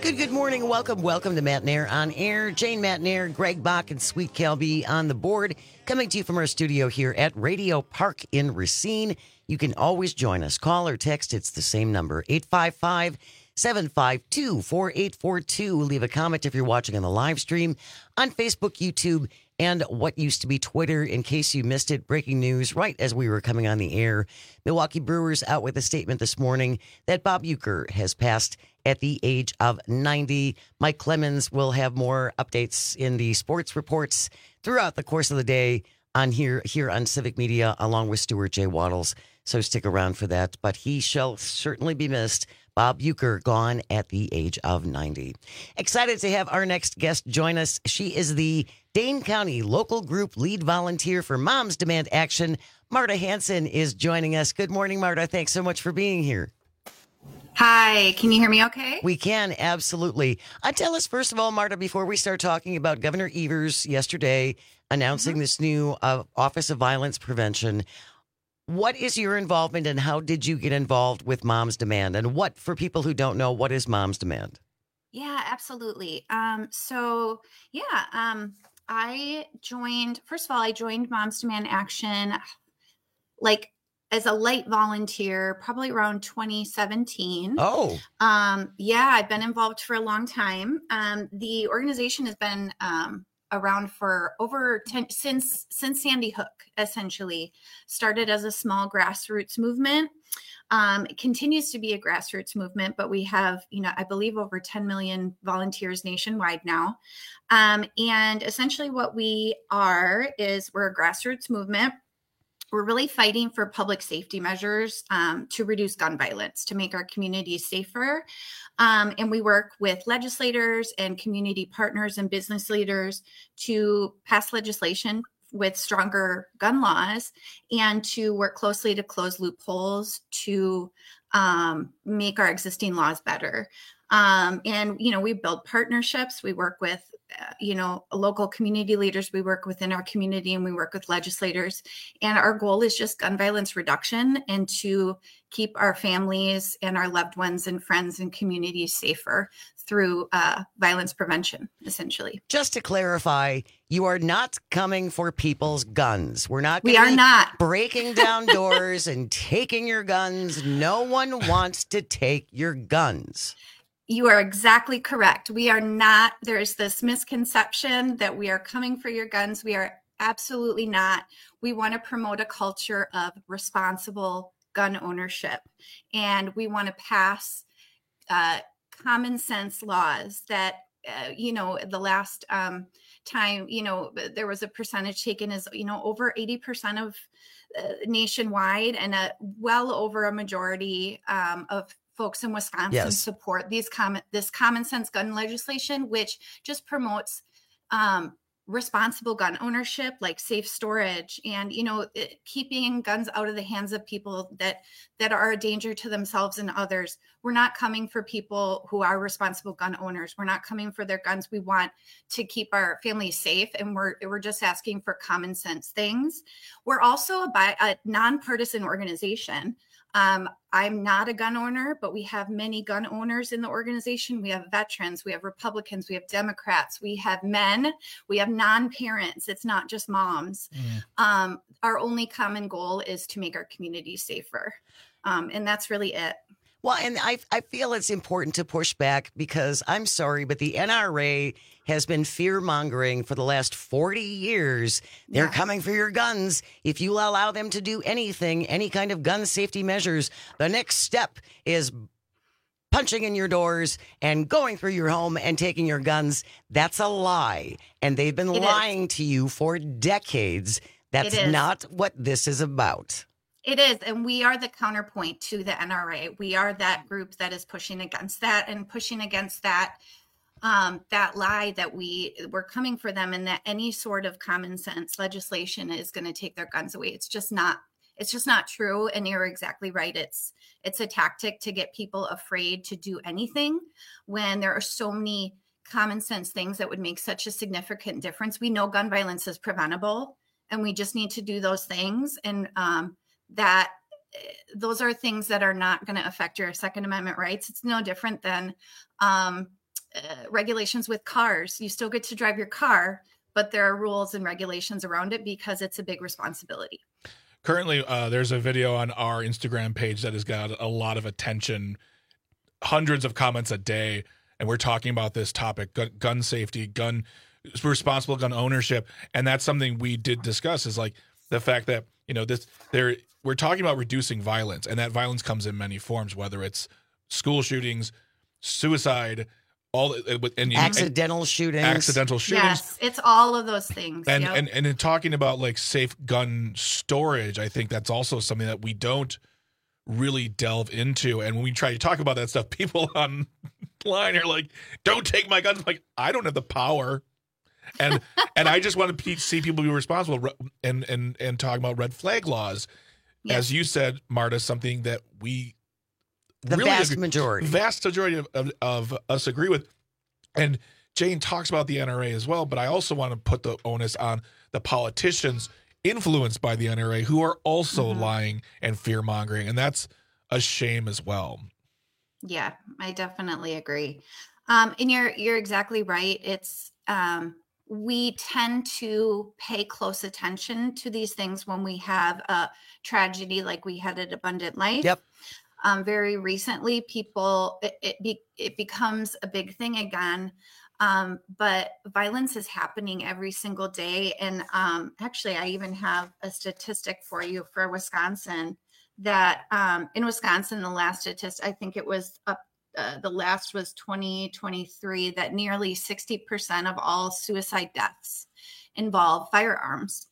Good, good morning. Welcome, welcome to Matt Nair on Air. Jane Matt Nair, Greg Bach, and Sweet Calby on the board. Coming to you from our studio here at Radio Park in Racine. You can always join us. Call or text. It's the same number, eight five five, seven five two, four eight four two. Leave a comment if you're watching on the live stream on Facebook, YouTube, and what used to be Twitter. In case you missed it, breaking news right as we were coming on the air. Milwaukee Brewers out with a statement this morning that Bob Uecker has passed at the age of ninety. Mike Clemens will have more updates in the sports reports throughout the course of the day on here here on Civic Media, along with Stuart J. Waddles. So stick around for that. But he shall certainly be missed. Bob Uecker gone at the age of ninety. Excited to have our next guest join us. She is the Dane County Local Group Lead Volunteer for Moms Demand Action. Marta Hanson is joining us. Good morning, Marta. Thanks so much for being here. Hi, can you hear me okay? We can, absolutely. Uh, tell us, first of all, Marta, before we start talking about Governor Evers yesterday announcing mm-hmm. this new uh, Office of Violence Prevention, what is your involvement and how did you get involved with Moms Demand? And what, for people who don't know, what is Moms Demand? Yeah, absolutely. Um, so, yeah, um, I joined, first of all, I joined Moms Demand Action like as a light volunteer, probably around twenty seventeen. Oh. Um, yeah, I've been involved for a long time. Um, the organization has been um, around for over ten, since, since Sandy Hook, essentially. Started as a small grassroots movement. Um, it continues to be a grassroots movement, but we have, you know, I believe over ten million volunteers nationwide now. Um, and essentially what we are is we're a grassroots movement. We're really fighting for public safety measures um, to reduce gun violence, to make our communities safer. Um, and we work with legislators and community partners and business leaders to pass legislation with stronger gun laws and to work closely to close loopholes to um, make our existing laws better. Um, and, you know, we build partnerships. We work with, uh, you know, local community leaders. We work within our community and we work with legislators. And our goal is just gun violence reduction and to keep our families and our loved ones and friends and communities safer through uh, violence prevention, essentially. Just to clarify, you are not coming for people's guns. We're not. We are not breaking down doors and taking your guns. No one wants to take your guns. You are exactly correct. We are not. There's this misconception that we are coming for your guns. We are absolutely not. We want to promote a culture of responsible gun ownership. And we want to pass uh, common sense laws that, uh, you know, the last um, time, you know, there was a percentage taken as, you know, over eighty percent of uh, nationwide and a well over a majority um, of folks in Wisconsin yes. support these common this common sense gun legislation, which just promotes um, responsible gun ownership, like safe storage, and you know, it, keeping guns out of the hands of people that that are a danger to themselves and others. We're not coming for people who are responsible gun owners. We're not coming for their guns. We want to keep our families safe, and we're we're just asking for common sense things. We're also a, bi- a nonpartisan organization. Um, I'm not a gun owner, but we have many gun owners in the organization. We have veterans, we have Republicans, we have Democrats, we have men, we have non-parents. It's not just moms. Mm. Um, our only common goal is to make our community safer. Um, and that's really it. Well, and I I feel it's important to push back because I'm sorry, but the N R A has been fear-mongering for the last forty years. They're yeah. coming for your guns. If you allow them to do anything, any kind of gun safety measures, the next step is punching in your doors and going through your home and taking your guns. That's a lie. And they've been it lying is. to you for decades. That's not what this is about. It is. And we are the counterpoint to the N R A. We are that group that is pushing against that and pushing against that, um, that lie that we we're coming for them and that any sort of common sense legislation is going to take their guns away. It's just not, it's just not true. And you're exactly right. It's, it's a tactic to get people afraid to do anything when there are so many common sense things that would make such a significant difference. We know gun violence is preventable and we just need to do those things. And, um, that those are things that are not going to affect your Second Amendment rights. It's no different than, um, uh, regulations with cars. You still get to drive your car, but there are rules and regulations around it because it's a big responsibility. Currently, uh, there's a video on our Instagram page that has got a lot of attention, hundreds of comments a day, and we're talking about this topic, gun, gun safety, gun responsible gun ownership, and that's something we did discuss. Is like the fact that you know this there we're talking about reducing violence, and that violence comes in many forms, whether it's school shootings, suicide, all and accidental and, shootings, accidental shootings. Yes, it's all of those things. And yep. and and in talking about like safe gun storage, I think that's also something that we don't really delve into. And when we try to talk about that stuff, people online are like, "Don't take my guns." I'm like, I don't have the power, and and I just want to see people be responsible and and and talk about red flag laws, yes. As you said, Marta, something that we. The really vast agree, majority. Vast majority of, of, of us agree with. And Jane talks about the N R A as well, but I also want to put the onus on the politicians influenced by the N R A who are also mm-hmm. lying and fear-mongering, and that's a shame as well. Yeah, I definitely agree. Um, and you're you're exactly right. It's um, we tend to pay close attention to these things when we have a tragedy like we had at Abundant Life. Yep. Um, very recently, people, it, it, be, it becomes a big thing again, um, but violence is happening every single day. And um, actually, I even have a statistic for you for Wisconsin that um, in Wisconsin, the last statistic, I think it was up, uh, the last was twenty twenty-three, that nearly sixty percent of all suicide deaths involve firearms.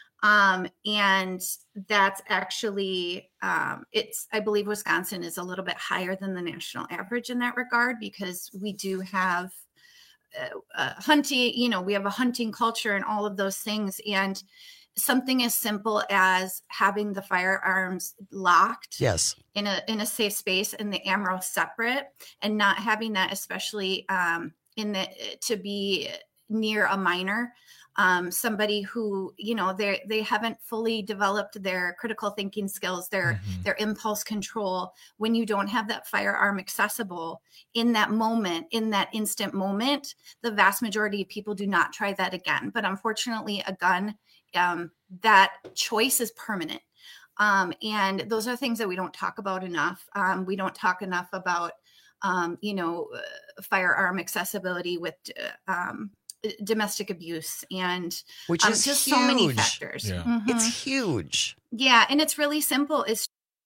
Um, and that's actually, um, it's, I believe Wisconsin is a little bit higher than the national average in that regard, because we do have uh, uh, hunting, you know, we have a hunting culture and all of those things. And something as simple as having the firearms locked yes. in a, in a safe space and the ammo separate, and not having that, especially, um, in the, to be near a minor. Um, somebody who, you know, they they haven't fully developed their critical thinking skills, their mm-hmm. their impulse control. When you don't have that firearm accessible in that moment, in that instant moment, the vast majority of people do not try that again. But unfortunately, a gun, um, that choice is permanent. Um, and those are things that we don't talk about enough. Um, we don't talk enough about, um, you know, uh, firearm accessibility with um domestic abuse and which um, is just huge. so many factors. Yeah. Mm-hmm. It's huge. Yeah. And it's really simple. It's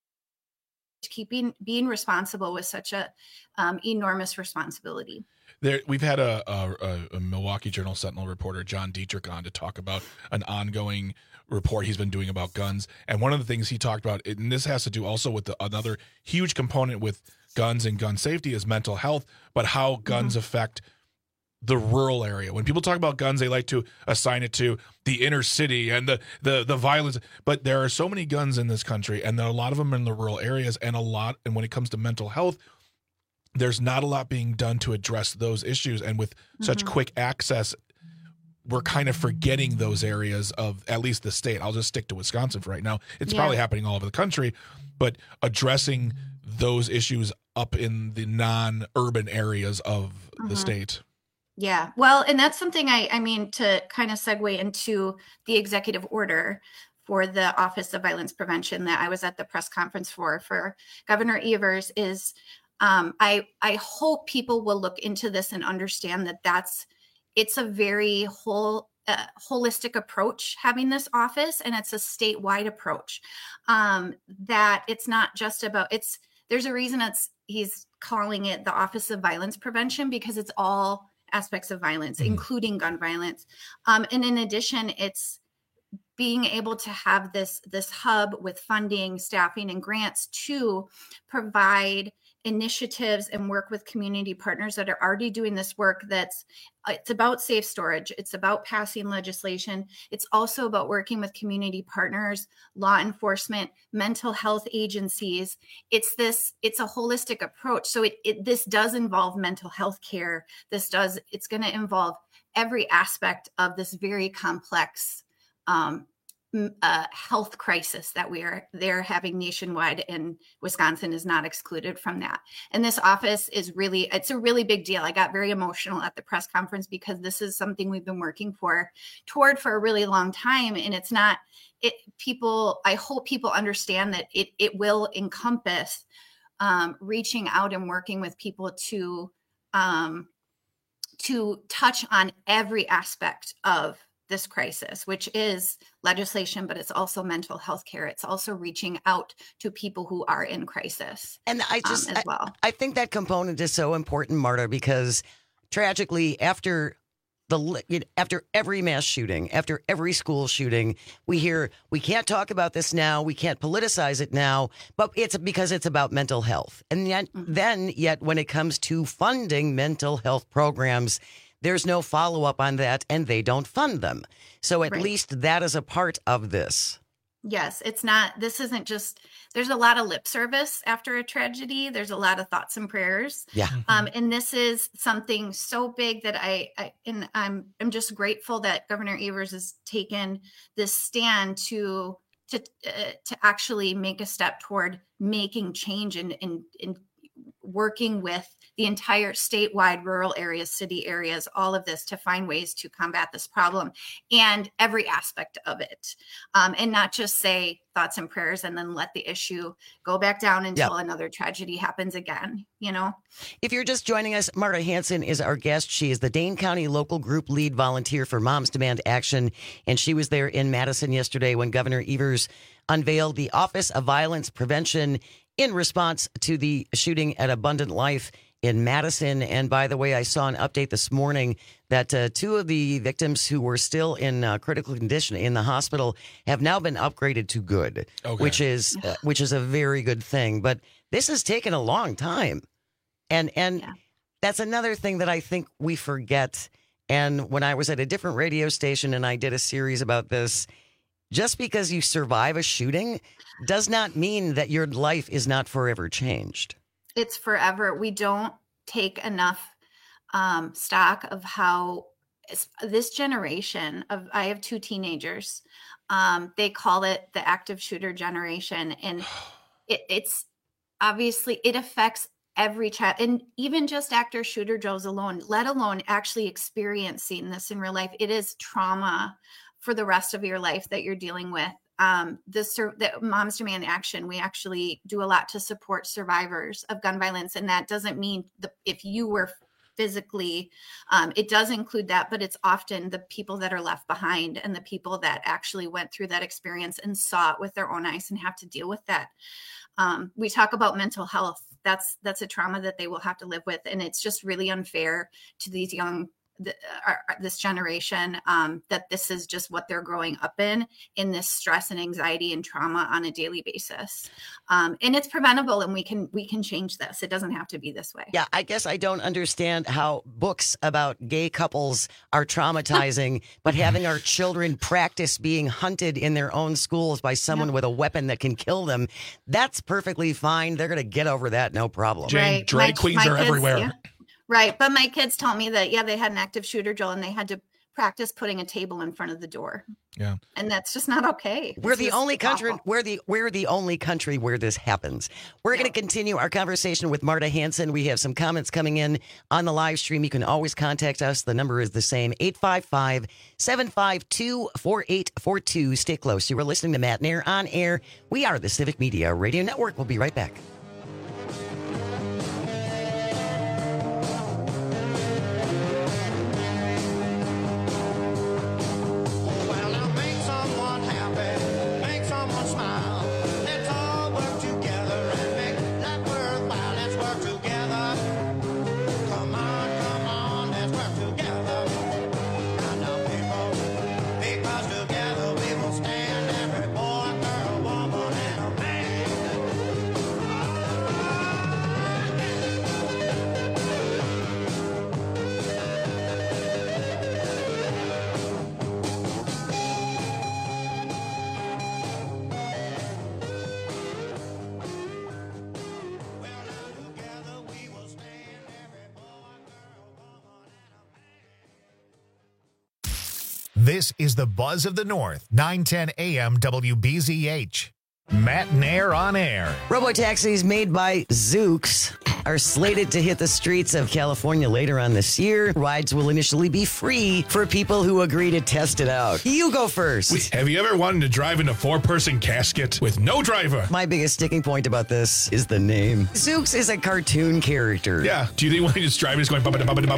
keeping, being responsible with such a um, enormous responsibility. There, we've had a, a, a Milwaukee Journal Sentinel reporter, John Dietrich, on to talk about an ongoing report he's been doing about guns. And one of the things he talked about, and this has to do also with the, another huge component with guns and gun safety, is mental health, but how guns mm-hmm. affect the rural area. When people talk about guns, they like to assign it to the inner city and the, the, the violence, but there are so many guns in this country, and a lot of them in the rural areas, and a lot, and when it comes to mental health, there's not a lot being done to address those issues. And with mm-hmm. such quick access, we're kind of forgetting those areas of at least the state. I'll just stick to Wisconsin for right now. It's yeah. probably happening all over the country, but addressing those issues up in the non-urban areas of mm-hmm. the state. Yeah. Well, and that's something I, I mean, to kind of segue into the executive order for the Office of Violence Prevention that I was at the press conference for, for Governor Evers, is um, I, I hope people will look into this and understand that that's, it's a very whole, uh, holistic approach having this office, and it's a statewide approach, um, that it's not just about, it's, there's a reason it's, he's calling it the Office of Violence Prevention, because it's all aspects of violence, mm-hmm. including gun violence. Um, and in addition, it's being able to have this, this hub with funding, staffing, and grants to provide initiatives and work with community partners that are already doing this work. That's, it's about safe storage. It's about passing legislation. It's also about working with community partners, law enforcement, mental health agencies. It's this, it's a holistic approach. So it, it this does involve mental health care. This does, it's going to involve every aspect of this very complex um, a health crisis that we are they're having nationwide, and Wisconsin is not excluded from that. And this office is really, it's a really big deal. I got very emotional at the press conference because this is something we've been working for toward for a really long time. And it's not, it people, I hope people understand that it it will encompass um, reaching out and working with people to um, to touch on every aspect of this crisis, which is legislation, but it's also mental health care. It's also reaching out to people who are in crisis. And I just, um, as well. I, I think that component is so important, Marta, because tragically, after the you know, after every mass shooting, after every school shooting, we hear we can't talk about this now, we can't politicize it now, but it's because it's about mental health. And yet, mm-hmm. then, yet when it comes to funding mental health programs, there's no follow-up on that, and they don't fund them. So at right. least that is a part of this. Yes, it's not, this isn't just, there's a lot of lip service after a tragedy. There's a lot of thoughts and prayers. Yeah. Um, and this is something so big that I, I and I'm, I'm just grateful that Governor Evers has taken this stand to, to, uh, to actually make a step toward making change and, and, and working with the entire statewide rural areas, city areas, all of this to find ways to combat this problem and every aspect of it. Um, and not just say thoughts and prayers and then let the issue go back down until yep. another tragedy happens again, you know? If you're just joining us, Marta Hanson is our guest. She is the Dane County Local Group Lead Volunteer for Moms Demand Action. And she was there in Madison yesterday when Governor Evers unveiled the Office of Violence Prevention in response to the shooting at Abundant Life in Madison. And by the way, I saw an update this morning that uh, two of the victims who were still in uh, critical condition in the hospital have now been upgraded to good, okay. which is uh, which is a very good thing. But this has taken a long time. And and yeah. that's another thing that I think we forget. And when I was at a different radio station and I did a series about this, just because you survive a shooting does not mean that your life is not forever changed. It's forever. We don't take enough um, stock of how this generation of, I have two teenagers. Um, they call it the active shooter generation. And it, it's obviously, it affects every child, and even just active shooter Joes alone, let alone actually experiencing this in real life. It is trauma for the rest of your life that you're dealing with. Um, the, the Moms Demand Action, we actually do a lot to support survivors of gun violence. And that doesn't mean the, if you were physically, um, it does include that, but it's often the people that are left behind and the people that actually went through that experience and saw it with their own eyes and have to deal with that. Um, we talk about mental health. That's, that's a trauma that they will have to live with. And it's just really unfair to these young The, uh, this generation, um, that this is just what they're growing up in, in this stress and anxiety and trauma on a daily basis. Um, and it's preventable, and we can we can change this. It doesn't have to be this way. Yeah, I guess I don't understand how books about gay couples are traumatizing, but having our children practice being hunted in their own schools by someone yeah. with a weapon that can kill them, that's perfectly fine. They're going to get over that, no problem. Jane, right. drag my, queens my are kids, everywhere. Yeah. Right. But my kids told me that, yeah, they had an active shooter drill and they had to practice putting a table in front of the door. Yeah. And that's just not okay. We're it's the only country awful. we're the we're the only country where this happens. We're yeah. going to continue our conversation with Marta Hanson. We have some comments coming in on the live stream. You can always contact us. The number is the same, eight five five, seven five two, four eight four two. Stay close. You are listening to Matt Nair on air. We are the Civic Media Radio Network. We'll be right back. This is the Buzz of the North, nine ten A M W B Z H. Matt Nair on air. Robotaxis made by Zoox are slated to hit the streets of California later on this year. Rides will initially be free for people who agree to test it out. You go first. Wait, have you ever wanted to drive in a four-person casket with no driver? My biggest sticking point about this is the name. Zoox is a cartoon character. Yeah. Do you think when he just driving, it's going...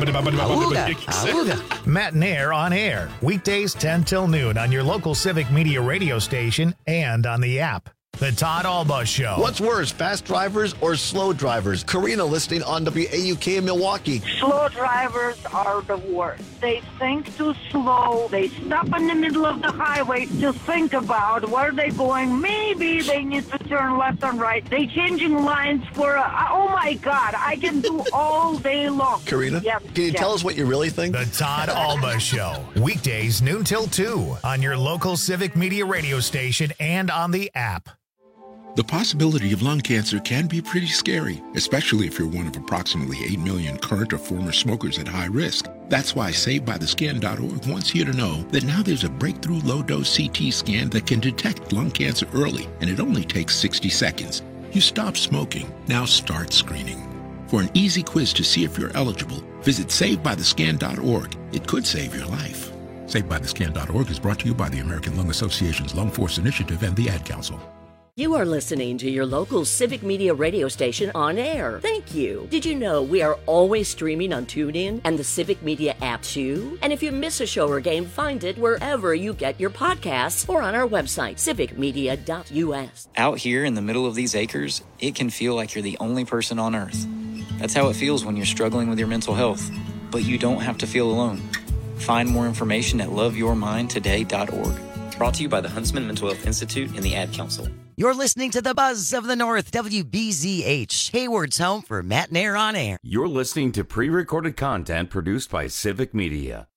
Awooga, awooga. Matt Nair on air. Weekdays ten till noon on your local Civic Media radio station and on the app. The Todd Alba Show. What's worse, fast drivers or slow drivers? Karina listening on W A U K in Milwaukee. Slow drivers are the worst. They think too slow. They stop in the middle of the highway to think about where they're going. Maybe they need to turn left and right. They changing lines for, a, oh my God, I can do all day long. Karina, yes, can you yes. tell us what you really think? The Todd Alba Show. Weekdays noon till two on your local Civic Media radio station and on the app. The possibility of lung cancer can be pretty scary, especially if you're one of approximately eight million current or former smokers at high risk. That's why Saved By The Scan dot org wants you to know that now there's a breakthrough low-dose C T scan that can detect lung cancer early, and it only takes sixty seconds. You stop smoking, now start screening. For an easy quiz to see if you're eligible, visit Saved By The Scan dot org. It could save your life. Saved By The Scan dot org is brought to you by the American Lung Association's Lung Force Initiative and the Ad Council. You are listening to your local Civic Media radio station on air. Thank you. Did you know we are always streaming on TuneIn and the Civic Media app too? And if you miss a show or game, find it wherever you get your podcasts or on our website, civic media dot U S. Out here in the middle of these acres, it can feel like you're the only person on earth. That's how it feels when you're struggling with your mental health. But you don't have to feel alone. Find more information at love your mind today dot org. Brought to you by the Huntsman Mental Health Institute and the Ad Council. You're listening to the Buzz of the North, W B Z H, Hayward's home for Matt Nair on air. You're listening to pre-recorded content produced by Civic Media.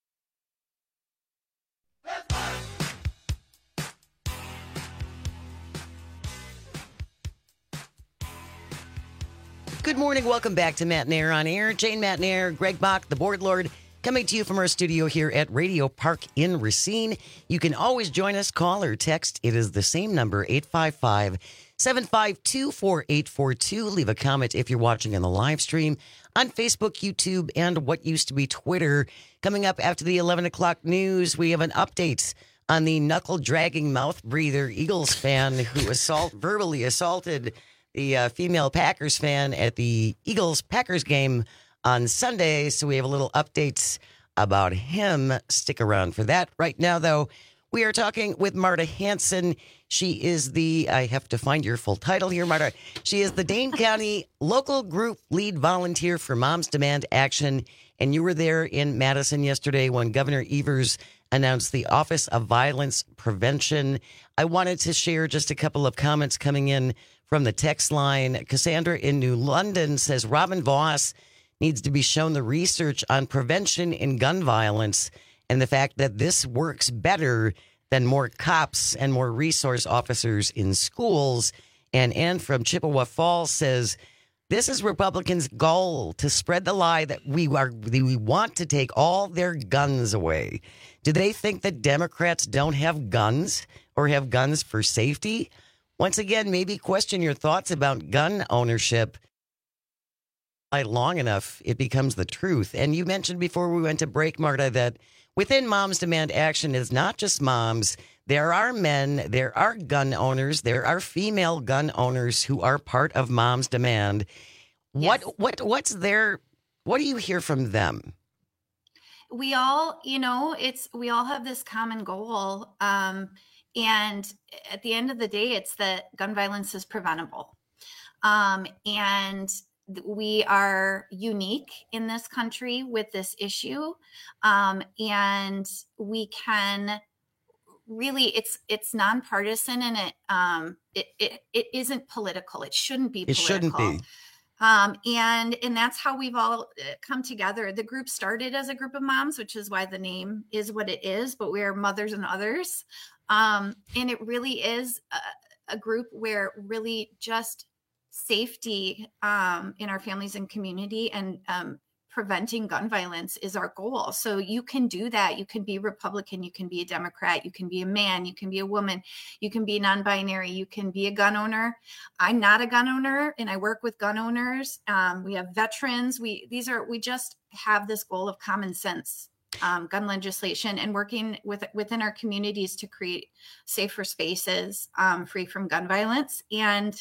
Good morning. Welcome back to Matt Nair on air. Jane Matt Nair, Greg Bach, the board lord, coming to you from our studio here at Radio Park in Racine. You can always join us, call or text. It is the same number, eight five five, seven five two, four eight four two. Leave a comment if you're watching on the live stream on Facebook, YouTube, and what used to be Twitter. Coming up after the eleven o'clock news, we have an update on the knuckle-dragging, mouth-breather Eagles fan who assault verbally assaulted the uh, female Packers fan at the Eagles-Packers game on Sunday, so we have a little updates about him. Stick around for that. Right now, though, we are talking with Marta Hanson. She is the, I have to find your full title here, Marta. She is the Dane County Local Group Lead Volunteer for Moms Demand Action, and you were there in Madison yesterday when Governor Evers announced the Office of Violence Prevention. I wanted to share just a couple of comments coming in from the text line. Cassandra in New London says, Robin Voss needs to be shown the research on prevention in gun violence and the fact that this works better than more cops and more resource officers in schools. And Ann from Chippewa Falls says, this is Republicans' goal, to spread the lie that we are we want to take all their guns away. Do they think that Democrats don't have guns or have guns for safety? Once again, maybe question your thoughts about gun ownership. Long enough, it becomes the truth. And you mentioned before we went to break, Marta, that within Moms Demand Action is not just moms. There are men, there are gun owners, there are female gun owners who are part of Moms Demand. What yes. what what's their what do you hear from them? We all, you know, it's we all have this common goal. Um, and at the end of the day, it's that gun violence is preventable. Um, and we are unique in this country with this issue. Um, and we can really, it's, it's nonpartisan, and it, um, it, it, it isn't political. It shouldn't be It political. shouldn't be. Um, and, and that's how we've all come together. The group started as a group of moms, which is why the name is what it is, but we're mothers and others. Um, and it really is a, a group where really just safety um, in our families and community, and um, preventing gun violence is our goal. So you can do that. You can be Republican, you can be a Democrat, you can be a man, you can be a woman, you can be non-binary, you can be a gun owner. I'm not a gun owner, and I work with gun owners. Um, we have veterans. We these are we just have this goal of common sense um, gun legislation and working with within our communities to create safer spaces um, free from gun violence. And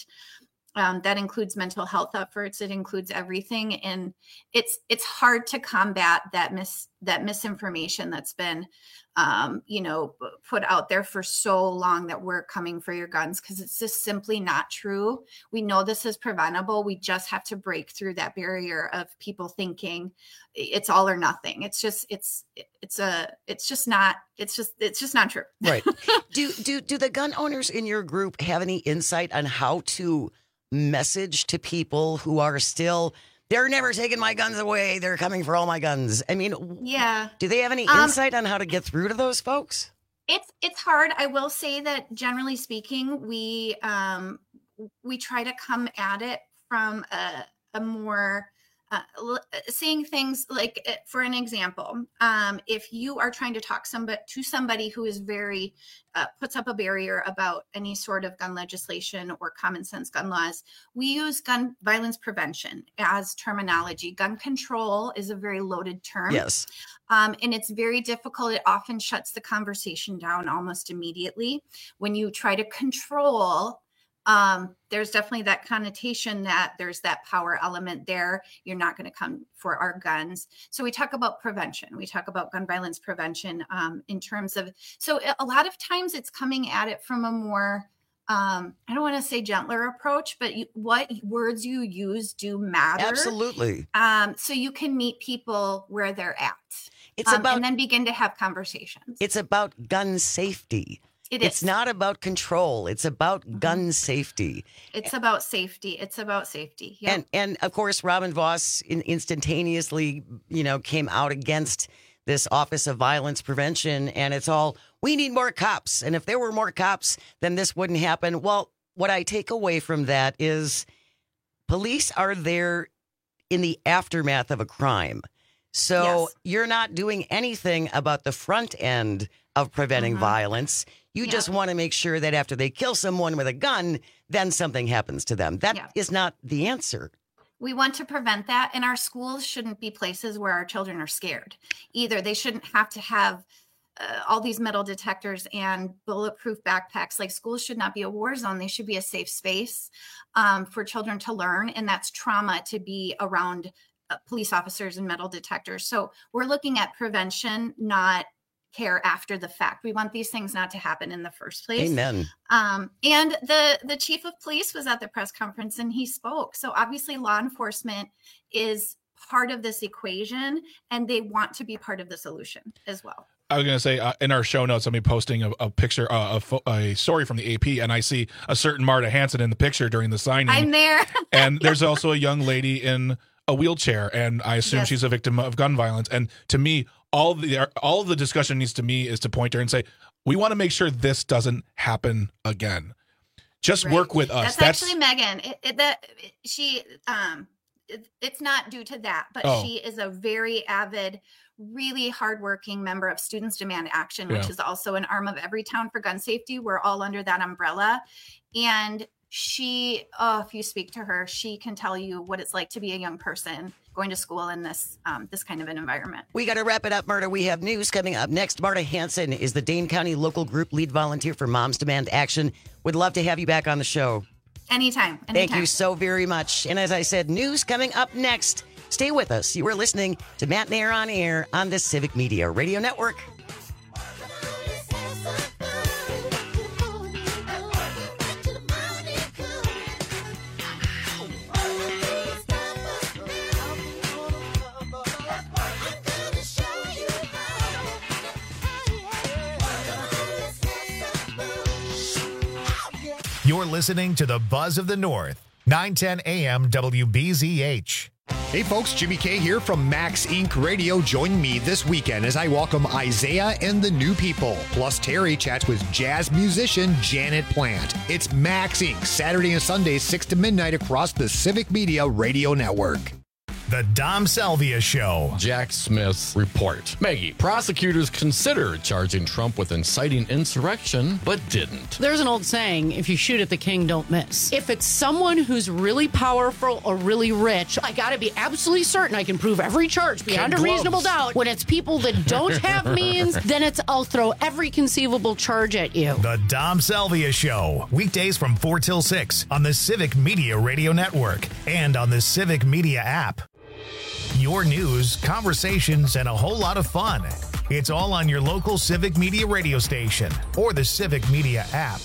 Um, that includes mental health efforts. It includes everything, and it's it's hard to combat that mis that misinformation that's been, um, you know, put out there for so long that we're coming for your guns, because it's just simply not true. We know this is preventable. We just have to break through that barrier of people thinking it's all or nothing. It's just it's it's a it's just not it's just it's just not true. Right. do do do the gun owners in your group have any insight on how to message to people who are still, they're never taking my guns away, they're coming for all my guns? I mean, yeah. Do they have any Um, insight on how to get through to those folks? It's it's hard. I will say that generally speaking, we um, we try to come at it from a, a more uh, l- seeing things like, uh, for an example, um, if you are trying to talk somebody to somebody who is very uh, puts up a barrier about any sort of gun legislation or common sense gun laws, we use gun violence prevention as terminology. Gun control is a very loaded term. Yes. Um, and it's very difficult. It often shuts the conversation down almost immediately. When you try to control, um, there's definitely that connotation that there's that power element there. You're not going to come for our guns. So we talk about prevention. We talk about gun violence prevention um, in terms of, so a lot of times it's coming at it from a more, um, I don't want to say gentler approach, but you, what words you use do matter. Absolutely. Um, so you can meet people where they're at. It's um, about, and then begin to have conversations. It's about gun safety. It it's is. not about control. It's about mm-hmm. gun safety. It's about safety. It's about safety. Yep. And and of course, Robin Vos in, instantaneously, you know, came out against this Office of Violence Prevention, and it's all, we need more cops. And if there were more cops, then this wouldn't happen. Well, what I take away from that is police are there in the aftermath of a crime. So Yes. you're not doing anything about the front end of preventing Mhm. violence. You Yeah. just want to make sure that after they kill someone with a gun, then something happens to them. That Yeah. is not the answer. We want to prevent that, and our schools shouldn't be places where our children are scared either. They shouldn't have to have uh, all these metal detectors and bulletproof backpacks. Like, schools should not be a war zone. They should be a safe space um, for children to learn, and that's trauma to be around uh, police officers and metal detectors. So we're looking at prevention, not care after the fact. We want these things not to happen in the first place. Amen. Um, and the the chief of police was at the press conference and he spoke. So obviously law enforcement is part of this equation, and they want to be part of the solution as well. I was going to say, uh, in our show notes, I'll be posting a, a picture, uh, a, fo- a story from the A P, and I see a certain Marta Hanson in the picture during the signing. I'm there. And there's also a young lady in a wheelchair, and I assume Yes. she's a victim of gun violence. And to me, all the all of the discussion needs to me is to point her and say, we want to make sure this doesn't happen again. Just Right. work with us. That's, actually Megan. It, it, that she, um, it, it's not due to that, but Oh. she is a very avid, really hardworking member of Students Demand Action, which Yeah. is also an arm of Everytown for gun safety. We're all under that umbrella, and she, oh, if you speak to her, she can tell you what it's like to be a young person going to school in this um, this kind of an environment. We got to wrap it up, Marta. We have news coming up next. Marta Hanson is the Dane County local group lead volunteer for Moms Demand Action. Would love to have you back on the show. Anytime. anytime. Thank you so very much. And as I said, news coming up next. Stay with us. You are listening to Matt and Air on Air on the Civic Media Radio Network. You're listening to the Buzz of the North, nine ten A M W B Z H. Hey folks, Jimmy K here from Max Incorporated. Radio. Join me this weekend as I welcome Isaiah and the New People. Plus Terry chats with jazz musician Janet Plant. It's Max Incorporated, Saturday and Sunday, six to midnight across the Civic Media Radio Network. The Dom Salvia Show. Jack Smith's report. Maggie, prosecutors considered charging Trump with inciting insurrection, but didn't. There's an old saying, if you shoot at the king, don't miss. If it's someone who's really powerful or really rich, I got to be absolutely certain I can prove every charge beyond Kid a gloves. reasonable doubt. When it's people that don't have means, then it's I'll throw every conceivable charge at you. The Dom Salvia Show. Weekdays from four till six on the Civic Media Radio Network and on the Civic Media app. Your news, conversations, and a whole lot of fun. It's all on your local Civic Media radio station or the Civic Media app.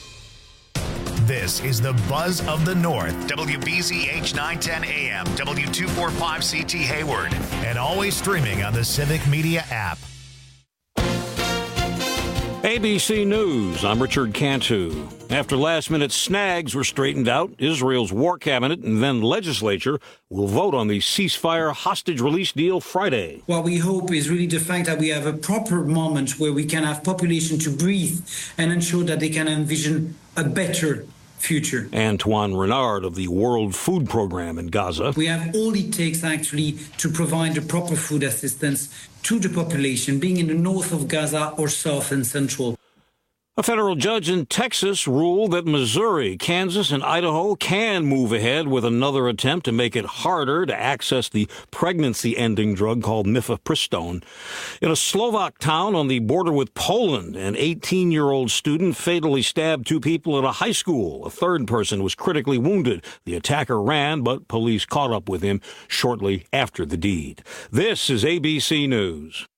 This is the Buzz of the North. W B Z H nine ten A M, W two forty-five C T Hayward, and always streaming on the Civic Media app. A B C News, I'm Richard Cantu. After last-minute snags were straightened out, Israel's war cabinet and then legislature will vote on the ceasefire hostage release deal Friday. What we hope is really the fact that we have a proper moment where we can have population to breathe and ensure that they can envision a better future. Antoine Renard of the World Food Program in Gaza. We have all it takes actually to provide the proper food assistance to the population, being in the north of Gaza or south and central. A federal judge in Texas ruled that Missouri, Kansas, and Idaho can move ahead with another attempt to make it harder to access the pregnancy-ending drug called mifepristone. In a Slovak town on the border with Poland, an eighteen-year-old student fatally stabbed two people at a high school. A third person was critically wounded. The attacker ran, but police caught up with him shortly after the deed. This is A B C News.